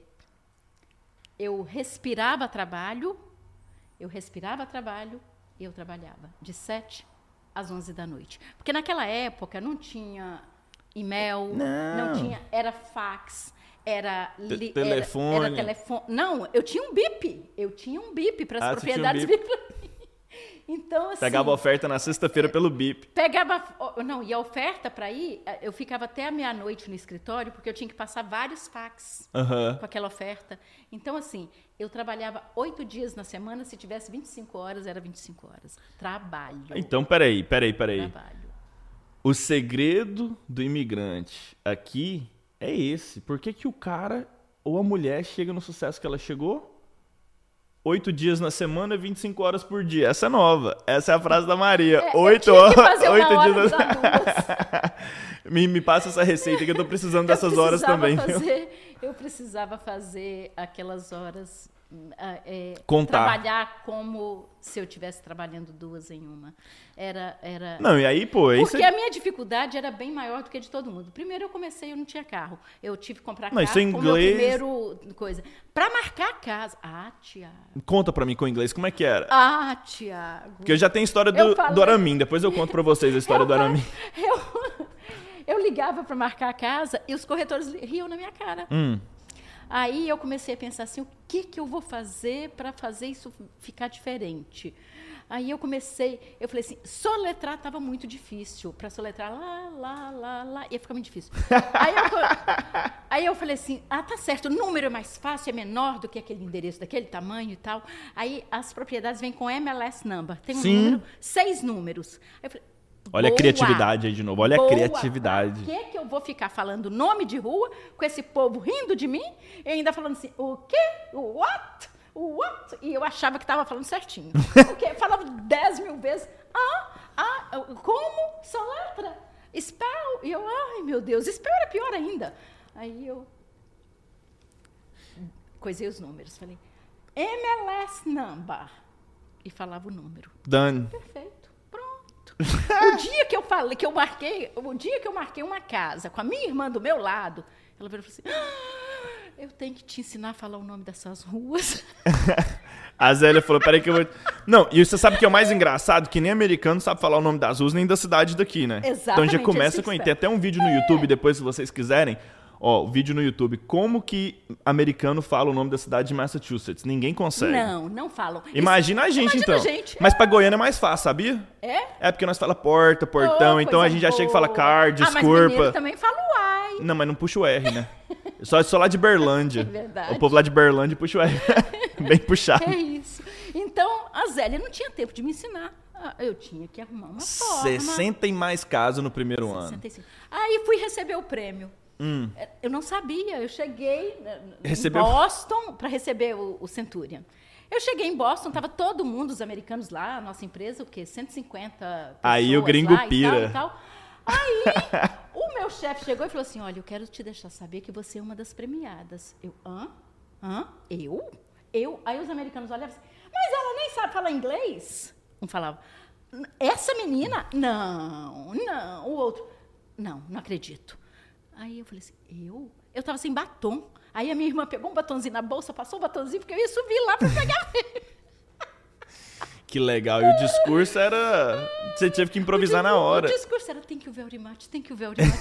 eu respirava trabalho, eu respirava trabalho e eu trabalhava de sete às onze da noite. Porque naquela época não tinha e-mail, Não. não tinha, era fax, era, li, Te- telefone. Era, era telefone. Não, eu tinha um bip. Eu tinha um bip para as Ah, você tinha um propriedades bip. vir para mim. Então, assim, Pegava a oferta na sexta-feira pelo B I P. Pegava, oh, não, e a oferta para ir, eu ficava até a meia-noite no escritório, porque eu tinha que passar vários fax Aham. com aquela oferta. Então, assim, eu trabalhava oito dias na semana, se tivesse vinte e cinco horas, era vinte e cinco horas. Trabalho. Então, peraí, peraí, peraí. Trabalho. O segredo do imigrante aqui é esse. Por que que o cara ou a mulher chega no sucesso que ela chegou? Oito dias na semana, vinte e cinco horas por dia. Essa é nova. Essa é a frase da Maria. É, eu Oito tinha que horas. fazer uma Oito hora dias das na... me, me passa essa receita que eu tô precisando dessas eu horas precisava também. viu? Fazer, eu precisava fazer aquelas horas, ah, é, Contar. trabalhar como se eu estivesse trabalhando duas em uma. Era, era... Não, e aí, pô, aí Porque você... a minha dificuldade era bem maior do que a de todo mundo. Primeiro eu comecei, eu não tinha carro. Eu tive que comprar Não, carro isso em com o meu inglês- primeiro coisa. Para marcar a casa. Ah, Tiago. Conta pra mim com o inglês, como é que era? Ah, Tiago. Porque eu já tenho a história Eu do, falei- do Aramin. Depois eu conto pra vocês a história eu, do Aramin. Eu, eu ligava para marcar a casa e os corretores riam na minha cara. Hum. Aí eu comecei a pensar assim, o que, que eu vou fazer para fazer isso ficar diferente? Aí eu comecei, eu falei assim, soletrar estava muito difícil. Para soletrar lá, lá, lá, lá, ia ficar muito difícil. Aí eu, aí eu falei assim, ah, tá certo, o número é mais fácil, é menor do que aquele endereço, daquele tamanho e tal. Aí as propriedades vêm com M L S number, tem um Sim. número, seis números. Aí eu falei, Olha a boa, criatividade aí de novo. Olha a boa. criatividade. Pra que que eu vou ficar falando nome de rua com esse povo rindo de mim e ainda falando assim, o quê? O what? O what? E eu achava que estava falando certinho. Porque falava dez mil vezes, ah, ah, como? Soletra? Spell? E eu, ai meu Deus, spell era pior ainda. Aí eu coisei os números, falei, M L S number. E falava o número. Done. Perfeito. Pronto. O dia que eu falei, que eu marquei, o dia que eu marquei uma casa com a minha irmã do meu lado, ela virou e falou assim: ah, eu tenho que te ensinar a falar o nome dessas ruas. A Zélia falou, peraí que eu vou... Não, e você sabe o que é o mais engraçado? Que nem americano sabe falar o nome das ruas, nem da cidade daqui, né? Exatamente, Então já eles começa ficam com... Tem espertos. até um vídeo no YouTube, depois, se vocês quiserem. Ó, o vídeo no YouTube. Como que americano fala o nome da cidade de Massachusetts? Ninguém consegue. Não, não falam. Imagina a gente, Imagina então. a gente. Mas pra Goiânia é mais fácil, sabia? É? É porque nós fala porta, portão, Oh, então a coisa gente já chega e fala boa. car, Ah, mas desculpa. mineiro também fala uai. Não, mas não puxa o R, né? Só, só lá de Berlândia. É verdade. O povo lá de Berlândia puxa o R. Bem puxado. É isso. Então, a Zélia não tinha tempo de me ensinar. Ah, eu tinha que arrumar uma forma. sessenta e mais casos no primeiro ano. sessenta e cinco. Aí fui receber o prêmio. Hum. Eu não sabia. Eu cheguei Recebeu... em Boston para receber o, o Centurion. Eu cheguei em Boston, estava todo mundo, os americanos lá, a nossa empresa, o quê? cento e cinquenta pessoas aí o gringo lá pira. E tal, e tal. Aí o meu chefe chegou e falou assim, olha, eu quero te deixar saber que você é uma das premiadas. Eu, hã? Hã? Eu? Eu? Aí os americanos olhavam assim, mas ela nem sabe falar inglês? Um falava, essa menina? Não, não. O outro, não, não acredito. Aí eu falei assim, eu? Eu estava sem batom. Aí a minha irmã pegou um batonzinho na bolsa, passou o batonzinho, porque eu ia subir lá para pegar. Que legal. E o discurso era... Você teve que improvisar na hora. O discurso era, thank you very much, thank you very much.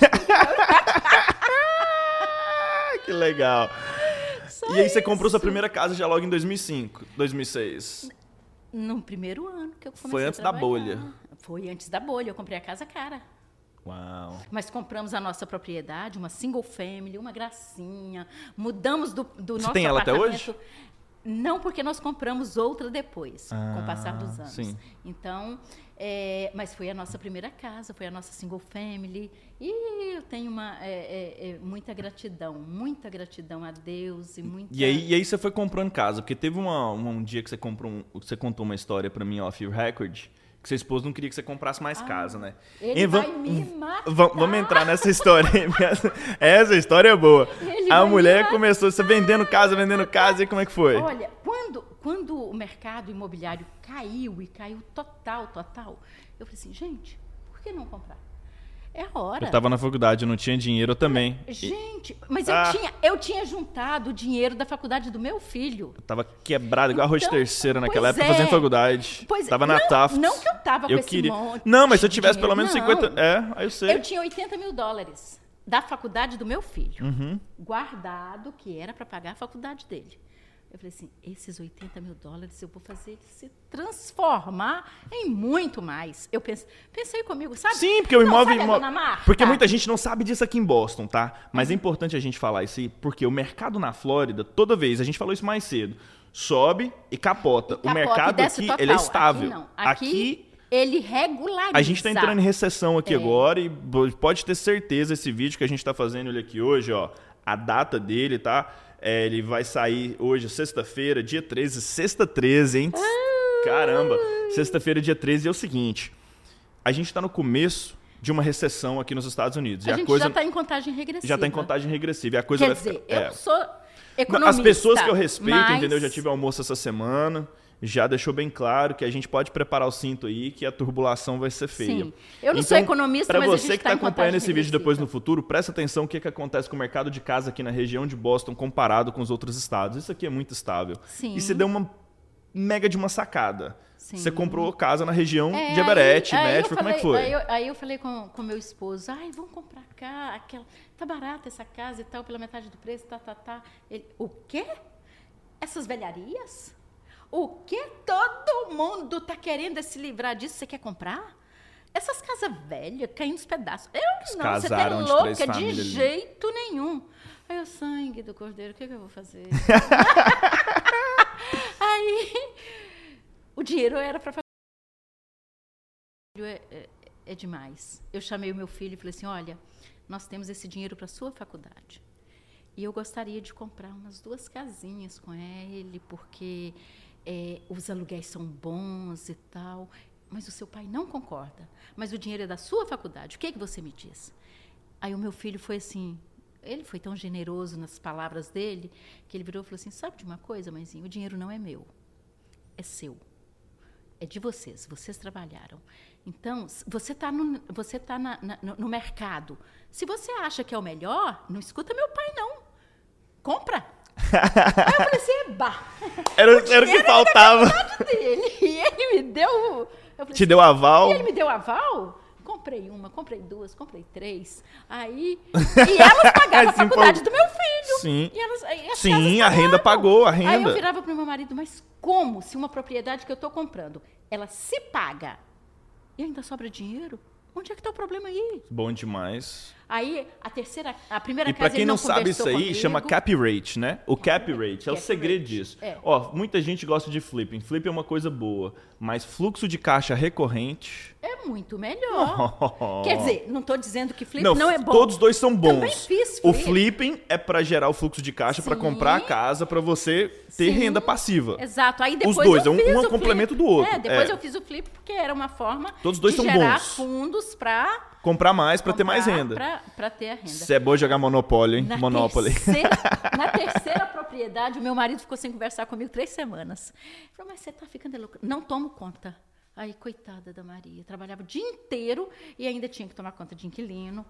Que legal. Só e aí você isso. comprou sua primeira casa já logo em dois mil e cinco, dois mil e seis. No primeiro ano que eu comecei Foi antes a da trabalhar. bolha. Foi antes da bolha. Eu comprei a casa cara. Uau. Mas compramos a nossa propriedade, uma single family, uma gracinha. Mudamos do, do Você nosso tem ela até apartamento. hoje? Não, porque nós compramos outra depois, Ah, com o passar dos anos. sim. Então, é, mas foi a nossa primeira casa, foi a nossa single family. E eu tenho uma, é, é, é, muita gratidão, muita gratidão a Deus e muita... E aí, e aí você foi comprando casa, porque teve uma, uma- um dia que você, comprou um, você contou uma história pra mim off record, que seu esposo não queria que você comprasse mais Ah, casa, né? ele E vai vam- me matar. vam- Vamos entrar nessa história aí. Essa, essa história é boa. Ele A vai me mulher matar. começou você vendendo casa, vendendo casa, e como é que foi? Olha, quando, quando o mercado imobiliário caiu, e caiu total, total, eu falei assim, gente, por que não comprar? É a hora. Eu tava na faculdade, eu não tinha dinheiro, eu também. E Gente, mas Ah. eu, tinha, eu tinha juntado o dinheiro da faculdade do meu filho. eu tava quebrado, igual arroz de Então, terceira naquela pois época, é. fazendo faculdade. Pois é. Tava na Não- Tafts. não que eu tava com eu esse queria... monte Não, mas se eu de tivesse pelo dinheiro, menos não. cinquenta... É, aí eu sei. Eu tinha oitenta mil dólares da faculdade do meu filho, Uhum. guardado, que era para pagar a faculdade dele. Eu falei assim, esses oitenta mil dólares eu vou fazer ele se transformar em muito mais. Eu pense, pensei comigo, sabe? Sim, porque o Não, imóvel... sabe a imó- Dona Marta? Porque muita gente não sabe disso aqui em Boston, tá? Mas é importante a gente falar isso aí, porque o mercado na Flórida, toda vez, a gente falou isso mais cedo, sobe e capota. E capota, o mercado e desce aqui, total. ele é estável. Aqui, não. Aqui, ele regulariza. A gente está entrando em recessão aqui É. agora e bo- pode ter certeza esse vídeo que a gente está fazendo ele aqui hoje, ó, a data dele, tá? É, ele vai sair hoje, sexta-feira, dia treze, sexta treze, hein? Caramba, sexta-feira, dia treze é o seguinte, a gente está no começo de uma recessão aqui nos Estados Unidos. A e a gente coisa já está em contagem regressiva. já está em contagem regressiva. E a coisa Quer vai dizer, ficar, eu é. sou Não, economista. as pessoas que eu respeito, mas... entendeu? Já tive almoço essa semana, já deixou bem claro que a gente pode preparar o cinto aí, que a turbulação vai ser feia. Sim. Eu não sou economista, pra mas a você gente que tá está em acompanhando contagem esse vídeo depois regressiva. no futuro, presta atenção o que, que acontece com o mercado de casa aqui na região de Boston comparado com os outros estados. Isso aqui é muito estável. Sim. E você deu uma mega de uma sacada. Sim. Você comprou casa na região É, de Everett, aí- aí eu Medford, como é que falei- foi? Aí eu, aí eu falei com, com meu esposo, ai, vamos comprar cá, aquela, tá barata essa casa e tal, pela metade do preço, tá, tá, tá. Ele, o quê? Essas velharias? O quê? Todo mundo tá querendo se livrar disso, você quer comprar? Essas casas velhas, caindo nos pedaços. Eu não, casaram você de tá três louca, de famílias ali. jeito nenhum. Aí o sangue do cordeiro, o que, que eu vou fazer? Aí, o dinheiro era para É, é, é demais. Eu chamei o meu filho e falei assim, olha, nós temos esse dinheiro para a sua faculdade. E eu gostaria de comprar umas duas casinhas com ele, porque é, os aluguéis são bons e tal. Mas o seu pai não concorda. Mas o dinheiro é da sua faculdade. O que, é que você me diz? Aí o meu filho foi assim, ele foi tão generoso nas palavras dele, que ele virou e falou assim, sabe de uma coisa, mãezinha? O dinheiro não é meu, é seu. É de vocês, vocês trabalharam. Então, você está no, você tá na, na, no mercado. Se você acha que é o melhor, não escuta meu pai, não. Compra. Aí eu falei assim, bah. Era, era o que faltava. Dele. E ele me deu... eu falei Te assim, deu aval? E ele me deu aval? Comprei uma, comprei duas, comprei três. Aí... E elas pagavam a Assim, faculdade pô, do meu filho. Sim. E elas, e as Sim, casas a renda pagavam. pagou, a Aí eu renda. virava para o meu marido, mas como se uma propriedade que eu estou comprando, ela se paga e ainda sobra dinheiro? Onde é que está o problema aí? Bom demais. Aí, a terceira, a primeira E casa para quem ele não, não sabe isso aí, comigo. chama cap rate, né? O cap rate é o Cap segredo rate, disso. é. Ó, muita gente gosta de flipping. Flip é uma coisa boa, mas fluxo de caixa recorrente... É muito melhor. Quer dizer, não estou dizendo que flip não, não é bom. Todos os dois são bons. Também fiz O flip. flipping é para gerar o fluxo de caixa para Sim. comprar a casa, para você ter Sim. renda passiva. Exato. Aí depois Os dois, eu um- fiz um é o complemento flip. do outro. É, depois É. eu fiz o flip porque era uma forma Todos os dois de são gerar bons. fundos para Comprar mais para ter mais renda. Para ter a renda. Você é bom jogar Monopólio, hein? Na Monopoly. terceira, na terceira propriedade, o meu marido ficou sem conversar comigo três semanas. Ele falou, mas você está ficando louca. Não tomo conta. Aí, coitada da Maria. Trabalhava o dia inteiro e ainda tinha que tomar conta de inquilino.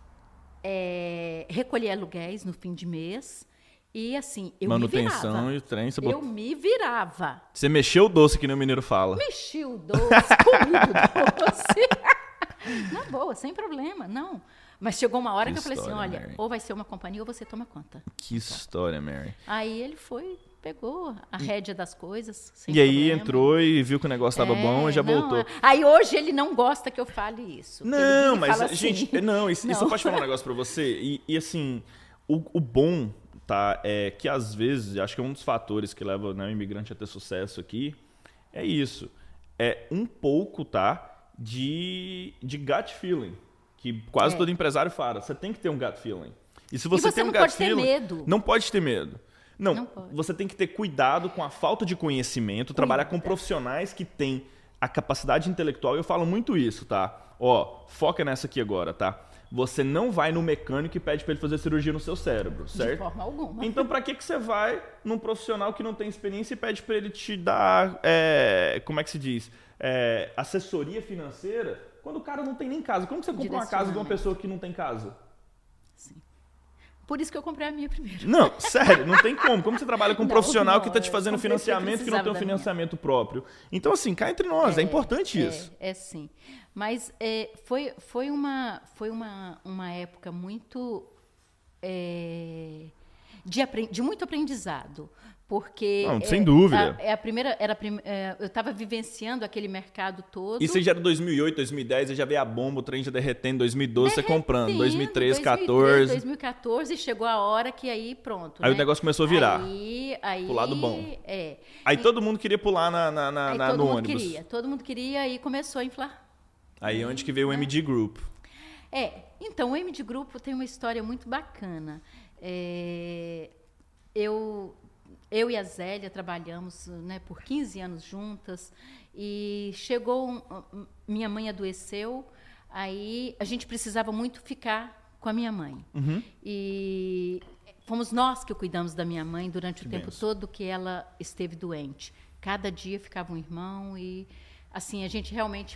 É, recolher aluguéis no fim de mês. E assim, eu Manutenção me virava. e o trem. Você, Eu bot... me virava. você mexeu o doce, que nem o mineiro fala. Mexi o doce, comi o doce. Na boa, sem problema, não. Mas chegou uma hora Que que, eu falei assim, história, olha, Mary. ou vai ser uma companhia ou você toma conta. Que história, Mary. Aí ele foi, pegou a rédea das coisas, sem E aí problema. entrou e viu que o negócio estava É, bom e já não, voltou. é. Aí hoje ele não gosta que eu fale isso. Ele Não, vira e mas, fala assim, gente, não, isso, isso eu não. posso falar um negócio pra você. E, e, assim, o, o bom, tá, é que às vezes, acho que é um dos fatores que leva, né, o imigrante a ter sucesso aqui, é isso. É um pouco, tá, de, de gut feeling. Que quase É. todo empresário fala. Você tem que ter um gut feeling. E se você, você tem um não gut pode ter feeling, medo. não pode ter medo. Não, Não pode. você tem que ter cuidado com a falta de conhecimento, trabalhar com profissionais que têm a capacidade intelectual. Eu falo muito isso, tá? Ó, foca nessa aqui agora, tá? Você não vai no mecânico e pede para ele fazer cirurgia no seu cérebro, certo? De forma alguma. Então, para que, que você vai num profissional que não tem experiência e pede para ele te dar, é, como é que se diz, é, assessoria financeira, quando o cara não tem nem casa? Como que você compra uma casa de uma pessoa que não tem casa? Sim. Por isso que eu comprei a minha primeiro. Não, sério, não tem como. Como você trabalha com um Não, profissional não, que está te eu fazendo comprei porque financiamento que não tem um precisava da minha. financiamento próprio? Então, assim, cá entre nós, é, importante isso. É, é sim. Mas é, foi, foi, uma, foi uma, uma época muito... É, de, apren- de muito aprendizado. Porque... Não, é, sem dúvida. A, é a primeira, era a prim- é, eu estava vivenciando aquele mercado todo. Isso aí já era dois mil e oito, dois mil e dez, aí já veio a bomba, o trem já derretendo, dois mil e doze você comprando, dois mil e treze, dois mil e treze, quatorze. dois mil e quatorze, chegou a hora que aí pronto. Aí né? o negócio começou a virar. Aí, aí, Pro lado bom. É. Aí todo mundo queria pular na, na, na- Aí na- todo no mundo ônibus. queria, todo mundo queria e começou a inflar. Aí onde que veio o M D Group? É, então o M D Grupo tem uma história muito bacana. É, eu, eu e a Zélia trabalhamos, né, por quinze anos juntas e chegou, um, minha mãe adoeceu, aí a gente precisava muito ficar com a minha mãe. Uhum. E fomos nós que cuidamos da minha mãe durante o Que tempo benção. todo que ela esteve doente. Cada dia ficava um irmão e, assim, a gente realmente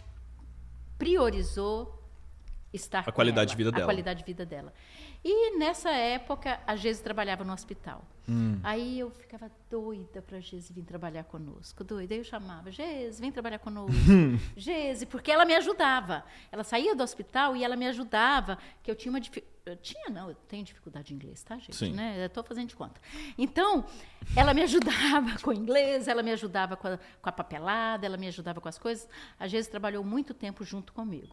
priorizou estar com A qualidade ela, de vida a dela. qualidade de vida dela. E nessa época, a Geise trabalhava no hospital. Hum. Aí eu ficava doida para a Geise vir trabalhar conosco, doida. Aí eu chamava, Geise, vem trabalhar conosco. Geise, porque ela me ajudava. Ela saía do hospital e ela me ajudava, que eu tinha uma dificuldade. Tinha, não, eu tenho dificuldade de inglês, tá, gente? Sim. Né? Eu estou fazendo de conta. Então, ela me ajudava com o inglês, ela me ajudava com a, com a papelada, ela me ajudava com as coisas. A Geise trabalhou muito tempo junto comigo.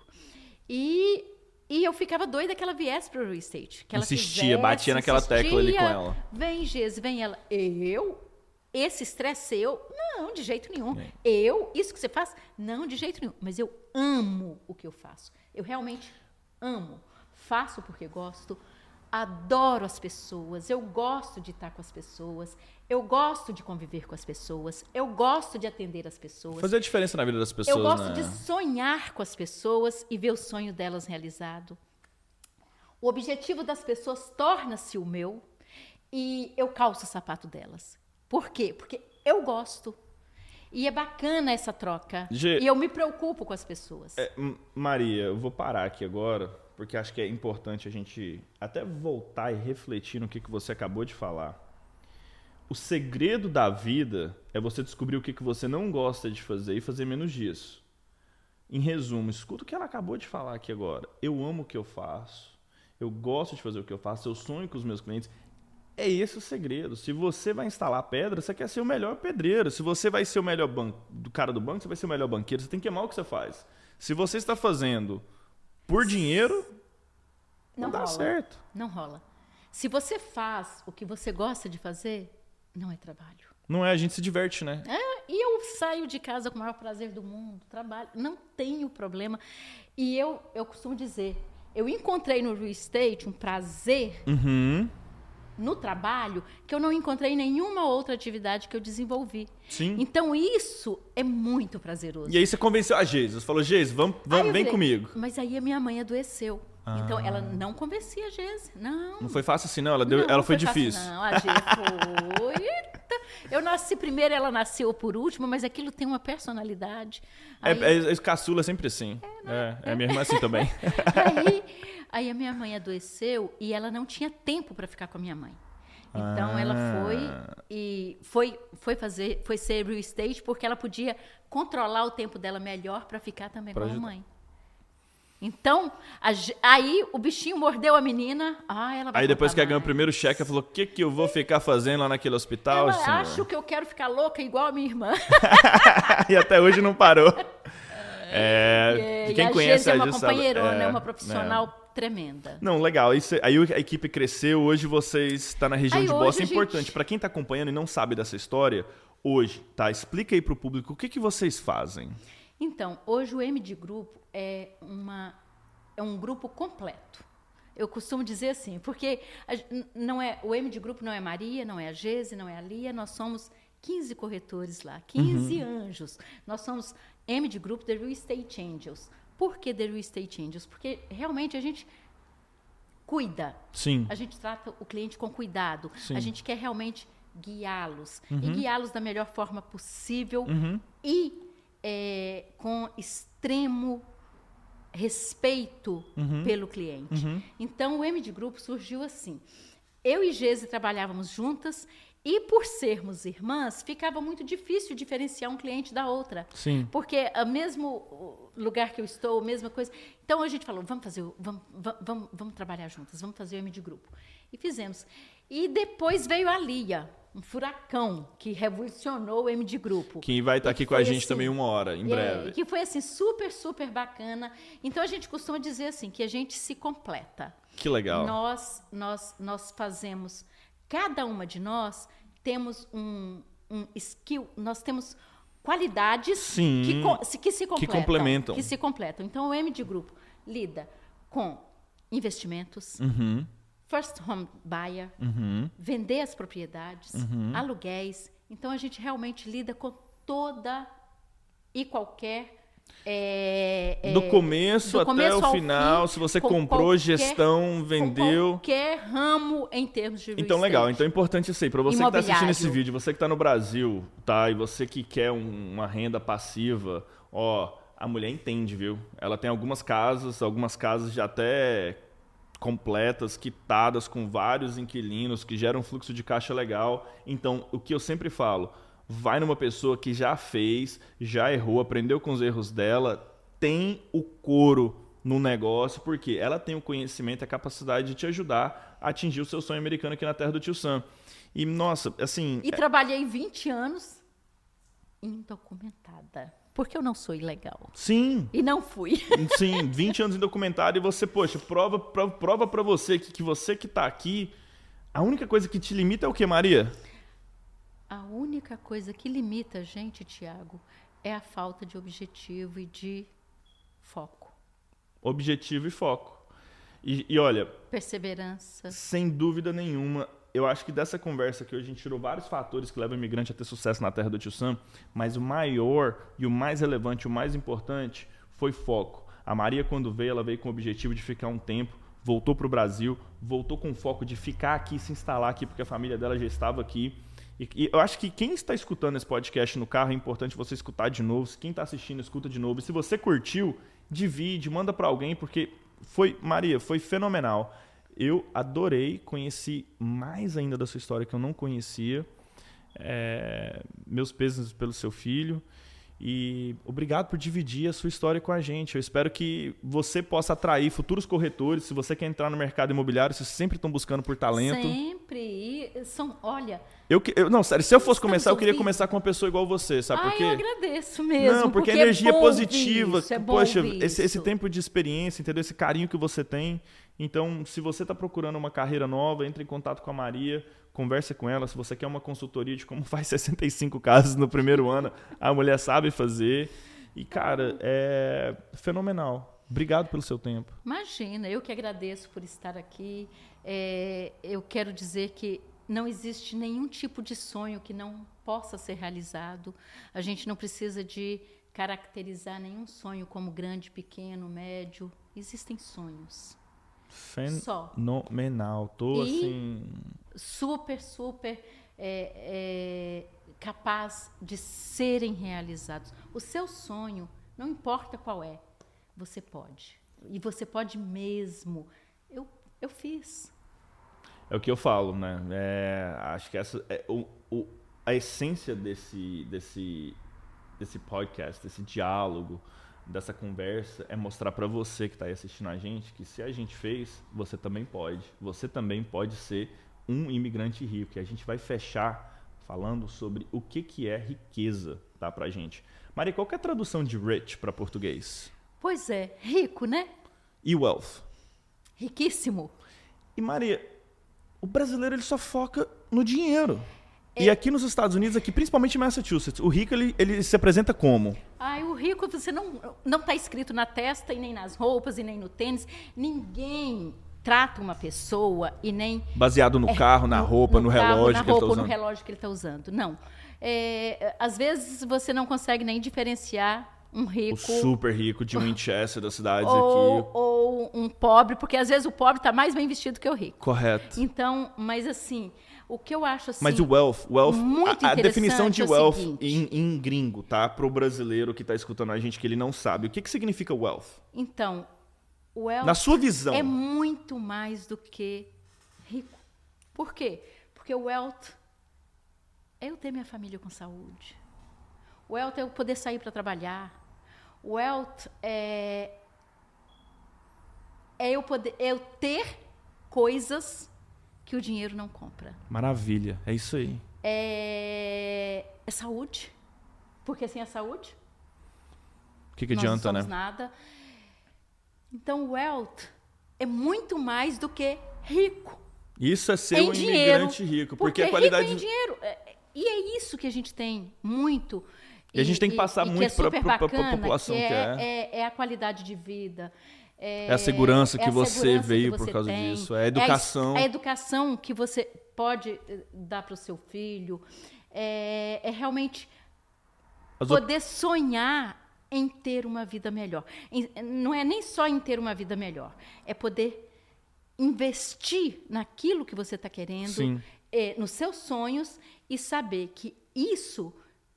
E, e eu ficava doida que ela viesse para o real estate. Que ela Insistia, fizesse, batia naquela tecla ali com insistia. ela. Vem, Geise, vem ela. Eu? Esse estresse seu? Não, de jeito nenhum. É. Eu? Isso que você faz? Não, de jeito nenhum. Mas eu amo o que eu faço. Eu realmente amo. Faço porque gosto. Adoro as pessoas. Eu gosto de estar com as pessoas. Eu gosto de conviver com as pessoas. Eu gosto de atender as pessoas. Fazer a diferença na vida das pessoas, Eu gosto né? de sonhar com as pessoas e ver o sonho delas realizado. O objetivo das pessoas torna-se o meu e eu calço o sapato delas. Por quê? Porque eu gosto. E é bacana essa troca. Ge- E eu me preocupo com as pessoas. É, M- Maria, eu vou parar aqui agora, porque acho que é importante a gente até voltar e refletir no que, que você acabou de falar. O segredo da vida é você descobrir o que, que você não gosta de fazer e fazer menos disso. Em resumo, escuta o que ela acabou de falar aqui agora. Eu amo o que eu faço, eu gosto de fazer o que eu faço, eu sonho com os meus clientes. É esse o segredo. Se você vai instalar pedra, você quer ser o melhor pedreiro. Se você vai ser o melhor ban- do cara do banco, você vai ser o melhor banqueiro. Você tem que amar o que você faz. Se você está fazendo por dinheiro, não, não dá rola. certo. Não rola. Se você faz o que você gosta de fazer, não é trabalho. Não é, a gente se diverte, né? É, e eu saio de casa com o maior prazer do mundo, trabalho, não tenho problema. E eu, eu costumo dizer, eu encontrei no real estate um prazer Uhum. no trabalho que eu não encontrei em nenhuma outra atividade que eu desenvolvi. Sim. Então, isso é muito prazeroso. E aí você convenceu a Geise, você falou, Geise, vamos, vamos, vem falei, comigo. Mas aí a minha mãe adoeceu. Ah. Então, ela não convencia a Geise. Não. Não foi fácil assim, não? Ela, deu, Não, ela não foi, foi difícil. Fácil, não, a Geise foi... Eita. Eu nasci primeiro, ela nasceu por último, mas aquilo tem uma personalidade. Aí... É, é, é, caçula é sempre assim. É, é, é minha irmã assim também. aí, aí a minha mãe adoeceu e ela não tinha tempo para ficar com a minha mãe. Então ah. ela foi e foi, foi fazer, foi ser real estate porque ela podia controlar o tempo dela melhor para ficar também pra com ajudar. A mãe. Então, a, aí o bichinho mordeu a menina. Ah, ela vai aí depois que ela mais. ganhou o primeiro cheque, ela falou: o que, que eu vou ficar fazendo lá naquele hospital? Eu senhor? acho que eu quero ficar louca igual a minha irmã. E até hoje não parou. É, e, quem e a conhece Geise é uma a Geise companheirona, é, uma profissional é. tremenda. Não, legal. Isso, aí a equipe cresceu, hoje vocês estão na região aí de Boston. É gente... importante, para quem está acompanhando e não sabe dessa história, hoje, tá? Explica aí para o público o que, que vocês fazem. Então, hoje o M D Grupo é, uma, é um grupo completo. Eu costumo dizer assim, porque a, não é, o M D Grupo não é Maria, não é a Geise, não é a Lia, nós somos quinze corretores lá, quinze uhum. anjos. Nós somos M D Group, The Real Estate Angels. Por que The Real Estate Angels? Porque realmente a gente cuida. Sim. A gente trata o cliente com cuidado. Sim. A gente quer realmente guiá-los. Uhum. E guiá-los da melhor forma possível uhum. e é, com extremo respeito uhum. pelo cliente. Uhum. Então, o M D Group surgiu assim. Eu e Geise trabalhávamos juntas e, por sermos irmãs, ficava muito difícil diferenciar um cliente da outra. Sim. Porque o mesmo lugar que eu estou, a mesma coisa. Então, a gente falou, vamos fazer, vamos, vamos, vamos trabalhar juntas, vamos fazer o M D Grupo. E fizemos. E depois veio a Lia, um furacão que revolucionou o M D Grupo. Que vai estar aqui com a gente assim, também uma hora, em é, breve. Que foi assim, super, super bacana. Então, a gente costuma dizer assim, que a gente se completa. Que legal. Nós, nós, nós fazemos... Cada uma de nós temos um, um skill, nós temos qualidades Sim, que, que se completam. Que complementam. Que se completam. Então, o M D Grupo lida com investimentos, uhum. first home buyer, uhum. vender as propriedades, uhum. aluguéis. Então, a gente realmente lida com toda e qualquer... É, é, do começo do até começo o final, fim, se você comprou, qualquer, gestão, vendeu. Qualquer ramo em termos de real Então, estate. legal. Então, é importante isso aí. Para você que está assistindo esse vídeo, você que está no Brasil, tá? E você que quer um, uma renda passiva, ó, a mulher entende, viu? Ela tem algumas casas, algumas casas já até completas, quitadas, com vários inquilinos, que geram um fluxo de caixa legal. Então, o que eu sempre falo... Vai numa pessoa que já fez, já errou, aprendeu com os erros dela, tem o couro no negócio, porque ela tem o conhecimento e a capacidade de te ajudar a atingir o seu sonho americano aqui na terra do Tio Sam. E, nossa, assim... E é... trabalhei vinte anos indocumentada, porque eu não sou ilegal. Sim. E não fui. Sim, vinte anos indocumentada e você, poxa, prova, prova, prova pra você que, que você que tá aqui, a única coisa que te limita é o quê, Maria? A única coisa que limita a gente, Tiago, é a falta de objetivo e de foco. Objetivo e foco. E, e olha... Perseverança. Sem dúvida nenhuma. Eu acho que dessa conversa aqui, a gente tirou vários fatores que levam o imigrante a ter sucesso na terra do Tio Sam, mas o maior e o mais relevante, o mais importante, foi foco. A Maria, quando veio, ela veio com o objetivo de ficar um tempo, voltou para o Brasil, voltou com o foco de ficar aqui, se instalar aqui, porque a família dela já estava aqui. E, e eu acho que quem está escutando esse podcast no carro, é importante você escutar de novo. Quem está assistindo, escuta de novo. E se você curtiu, divide, manda para alguém, porque foi, Maria, foi fenomenal. Eu adorei, conheci mais ainda da sua história que eu não conhecia. É, meus pesos pelo seu filho. E obrigado por dividir a sua história com a gente. Eu espero que você possa atrair futuros corretores. Se você quer entrar no mercado imobiliário, vocês sempre estão buscando por talento. Sempre. E são, olha... Eu, eu, não, sério, se eu fosse começar, eu queria começar com uma pessoa igual você, sabe por quê? Ah, eu agradeço mesmo. Não, porque, porque a energia é bom positiva. Isso, é bom poxa, esse, esse, esse tempo de experiência, entendeu? Esse carinho que você tem. Então, se você está procurando uma carreira nova, entre em contato com a Maria, conversa com ela. Se você quer uma consultoria de como faz sessenta e cinco casos no primeiro ano, a mulher sabe fazer. E, cara, é fenomenal. Obrigado pelo seu tempo. Imagina, eu que agradeço por estar aqui. É, eu quero dizer que não existe nenhum tipo de sonho que não possa ser realizado. A gente não precisa de caracterizar nenhum sonho como grande, pequeno, médio. Existem sonhos. Fenomenal. Tô e assim... super, super é, é, capaz de serem realizados. O seu sonho, não importa qual é, você pode. E você pode mesmo. Eu, eu fiz. É o que eu falo, né? É, acho que essa é o, o, a essência desse, desse, desse podcast, desse diálogo, dessa conversa, é mostrar para você que está aí assistindo a gente que se a gente fez, você também pode. Você também pode ser um imigrante rico. E a gente vai fechar falando sobre o que, que é riqueza, tá, pra gente. Maria, qual que é a tradução de rich para português? Pois é, rico, né? E wealth? Riquíssimo. E Maria, o brasileiro ele só foca no dinheiro. É. E aqui nos Estados Unidos, aqui principalmente em Massachusetts, o rico ele, ele se apresenta como? Ai, o rico você não não está escrito na testa e nem nas roupas e nem no tênis. Ninguém trata uma pessoa e nem baseado no é, carro, na no, roupa, no, no relógio carro, que ele está usando. usando. No relógio que ele está usando. Não. É, às vezes você não consegue nem diferenciar um rico, o super rico de Winchester das cidades ou, aqui, ou um pobre, porque às vezes o pobre está mais bem vestido que o rico. Correto. Então, mas assim, o que eu acho assim, mas o wealth, wealth muito a, a definição de é wealth seguinte, em, em gringo, tá? Para o brasileiro que está escutando a gente que ele não sabe, o que que significa wealth? Então, o wealth na sua visão é muito mais do que rico. Por quê? Porque o wealth é eu ter minha família com saúde. O wealth é eu poder sair para trabalhar. O wealth é, é eu poder é eu ter coisas que o dinheiro não compra. Maravilha, é isso aí. É, é saúde, porque sem a saúde, o que, que nós adianta, não somos né? nada. Então, o wealth é muito mais do que rico. Isso é ser em um dinheiro, imigrante rico, porque, porque a qualidade rico em dinheiro. E é isso que a gente tem muito. E, e a gente tem que passar e, muito para é a população que é, que é. É, é a qualidade de vida. É, é a segurança que é a você segurança veio que você por causa tem, disso. É a educação. É a, a educação que você pode dar para o seu filho. É, é realmente As poder op... sonhar em ter uma vida melhor. Em, não é nem só em ter uma vida melhor. É poder investir naquilo que você está querendo, é, nos seus sonhos, e saber que isso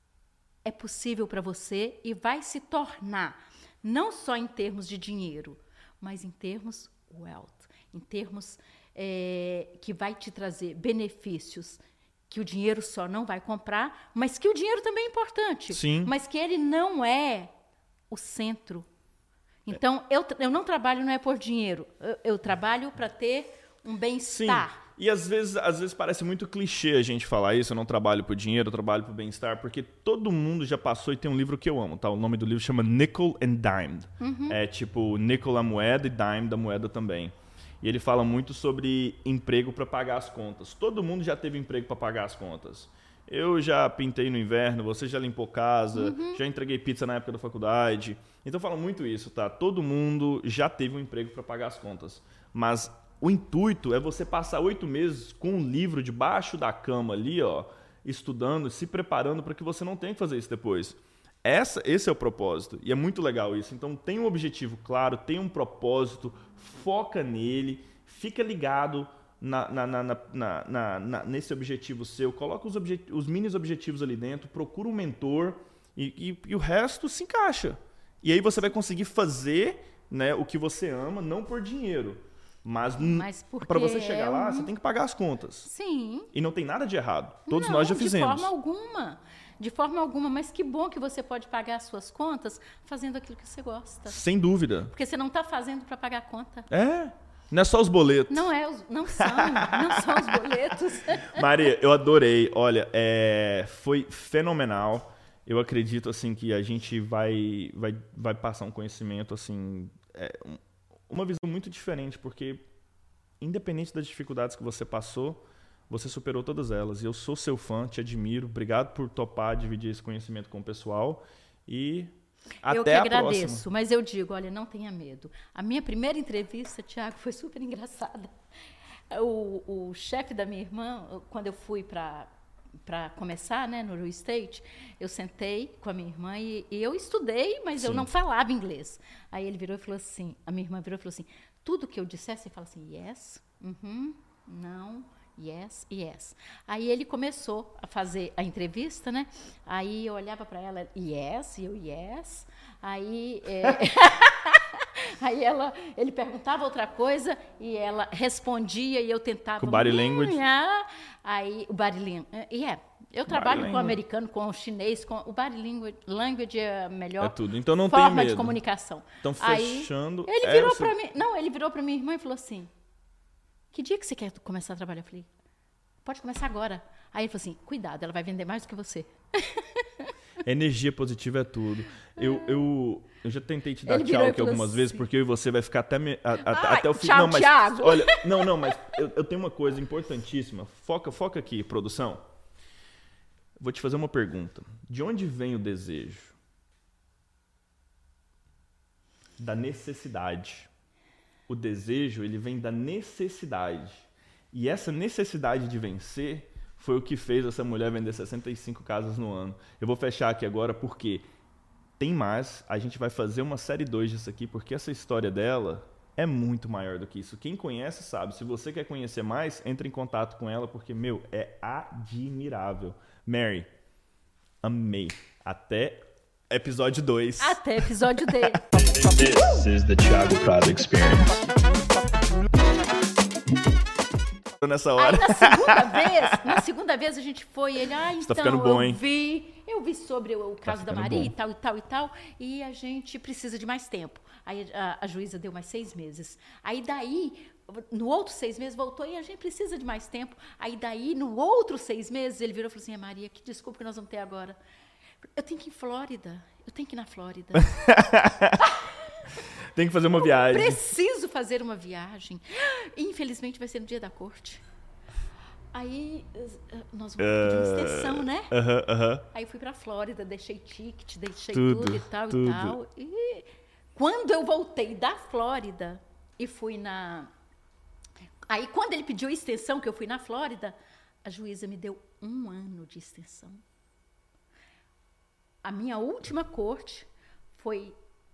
é possível para você e vai se tornar, não só em termos de dinheiro, mas em termos wealth, em termos é, que vai te trazer benefícios que o dinheiro só não vai comprar, mas que o dinheiro também é importante, Sim. mas que ele não é o centro. Então, eu, eu não trabalho não é por dinheiro, eu, eu trabalho para ter um bem-estar. Sim. E às vezes, às vezes parece muito clichê a gente falar isso, eu não trabalho por dinheiro, eu trabalho por bem-estar, porque todo mundo já passou e tem um livro que eu amo, tá? O nome do livro chama Nickel and Dime. Uhum. É tipo nickel a moeda e dime da moeda também. E ele fala muito sobre emprego para pagar as contas. Todo mundo já teve emprego para pagar as contas. Eu já pintei no inverno, você já limpou casa, uhum. já entreguei pizza na época da faculdade. Então fala muito isso, tá? Todo mundo já teve um emprego para pagar as contas. Mas o intuito é você passar oito meses com um livro debaixo da cama ali, ó, estudando, se preparando para que você não tenha que fazer isso depois. Essa, esse é o propósito. E é muito legal isso. Então tem um objetivo claro, tem um propósito, foca nele, fica ligado na, na, na, na, na, na, nesse objetivo seu, coloca os, objet, os mini objetivos ali dentro, procura um mentor e, e, e o resto se encaixa. E aí você vai conseguir fazer, né, o que você ama, não por dinheiro. Mas, Mas para você chegar é um... lá, você tem que pagar as contas. Sim. E não tem nada de errado. Todos não, nós já fizemos. De forma alguma. de forma alguma, mas que bom que você pode pagar as suas contas fazendo aquilo que você gosta. Sem dúvida. Porque você não está fazendo para pagar a conta. É, não é só os boletos. Não é, não são, não são os boletos. Maria, eu adorei. Olha, é, foi fenomenal. Eu acredito assim que a gente vai, vai, vai passar um conhecimento assim, é, uma visão muito diferente, porque independente das dificuldades que você passou, você superou todas elas. E eu sou seu fã, te admiro. Obrigado por topar dividir esse conhecimento com o pessoal. E até eu que a agradeço, próxima. Mas eu digo, olha, não tenha medo. A minha primeira entrevista, Tiago, foi super engraçada. O, o chefe da minha irmã, quando eu fui para para começar, né, no real estate, eu sentei com a minha irmã e, e eu estudei, mas Sim. eu não falava inglês. Aí ele virou e falou assim, a minha irmã virou e falou assim, tudo que eu dissesse, você fala assim, yes, uhum, não, yes, yes. Aí ele começou a fazer a entrevista, né? Aí eu olhava para ela, yes, e eu, yes. Aí, é... Aí ela, ele perguntava outra coisa e ela respondia e eu tentava... Com body language? Aí, o body language... Yeah. Eu trabalho body com o americano, com o chinês, com o body language, language é a melhor é tudo. Então não forma tem medo. de comunicação. Então, fechando... Aí, ele virou é, para mim... Não, ele virou para minha irmã e falou assim, que dia que você quer começar a trabalhar? Eu falei, pode começar agora. Aí ele falou assim, cuidado, ela vai vender mais do que você. Energia positiva é tudo. Eu, eu, eu já tentei te dar tchau aqui algumas assim. vezes, porque eu e você vai ficar até, me, a, a, Ai, até o fim. Tchau, não, mas, Thiago. Olha, não, não, mas eu, eu tenho uma coisa importantíssima. Foca, foca aqui, produção. Vou te fazer uma pergunta. De onde vem o desejo? Da necessidade. O desejo, ele vem da necessidade. E essa necessidade de vencer foi o que fez essa mulher vender sessenta e cinco casas no ano. Eu vou fechar aqui agora porque tem mais. A gente vai fazer uma série dois disso aqui, porque essa história dela é muito maior do que isso. Quem conhece sabe. Se você quer conhecer mais, entre em contato com ela, porque, meu, é admirável. Mary, amei. Até episódio dois. Até episódio dele. This is the Thiago Prado Experience. Nessa hora. Aí, na segunda vez, na segunda vez a gente foi, ele, ah, então, tá ficando bom, eu hein? vi, eu vi sobre o caso tá da Maria bom. e tal, e tal, e tal, e a gente precisa de mais tempo. Aí a, a juíza deu mais seis meses. Aí daí, no outro seis meses, voltou e a gente precisa de mais tempo. Aí daí, no outro seis meses, ele virou e falou assim, Maria, que desculpa que nós vamos ter agora. Eu tenho que ir em Flórida, eu tenho que ir na Flórida. Tem que fazer uma viagem. Preciso fazer uma viagem. Infelizmente vai ser no dia da corte. Aí nós vamos pedir uma extensão, né? Aham, uh, aham. Uh, uh. Aí fui pra Flórida, deixei ticket, deixei tudo, tudo e tal tudo. e tal. E quando eu voltei da Flórida e fui na... Aí quando ele pediu a extensão, que eu fui na Flórida, a juíza me deu um ano de extensão. A minha última corte foi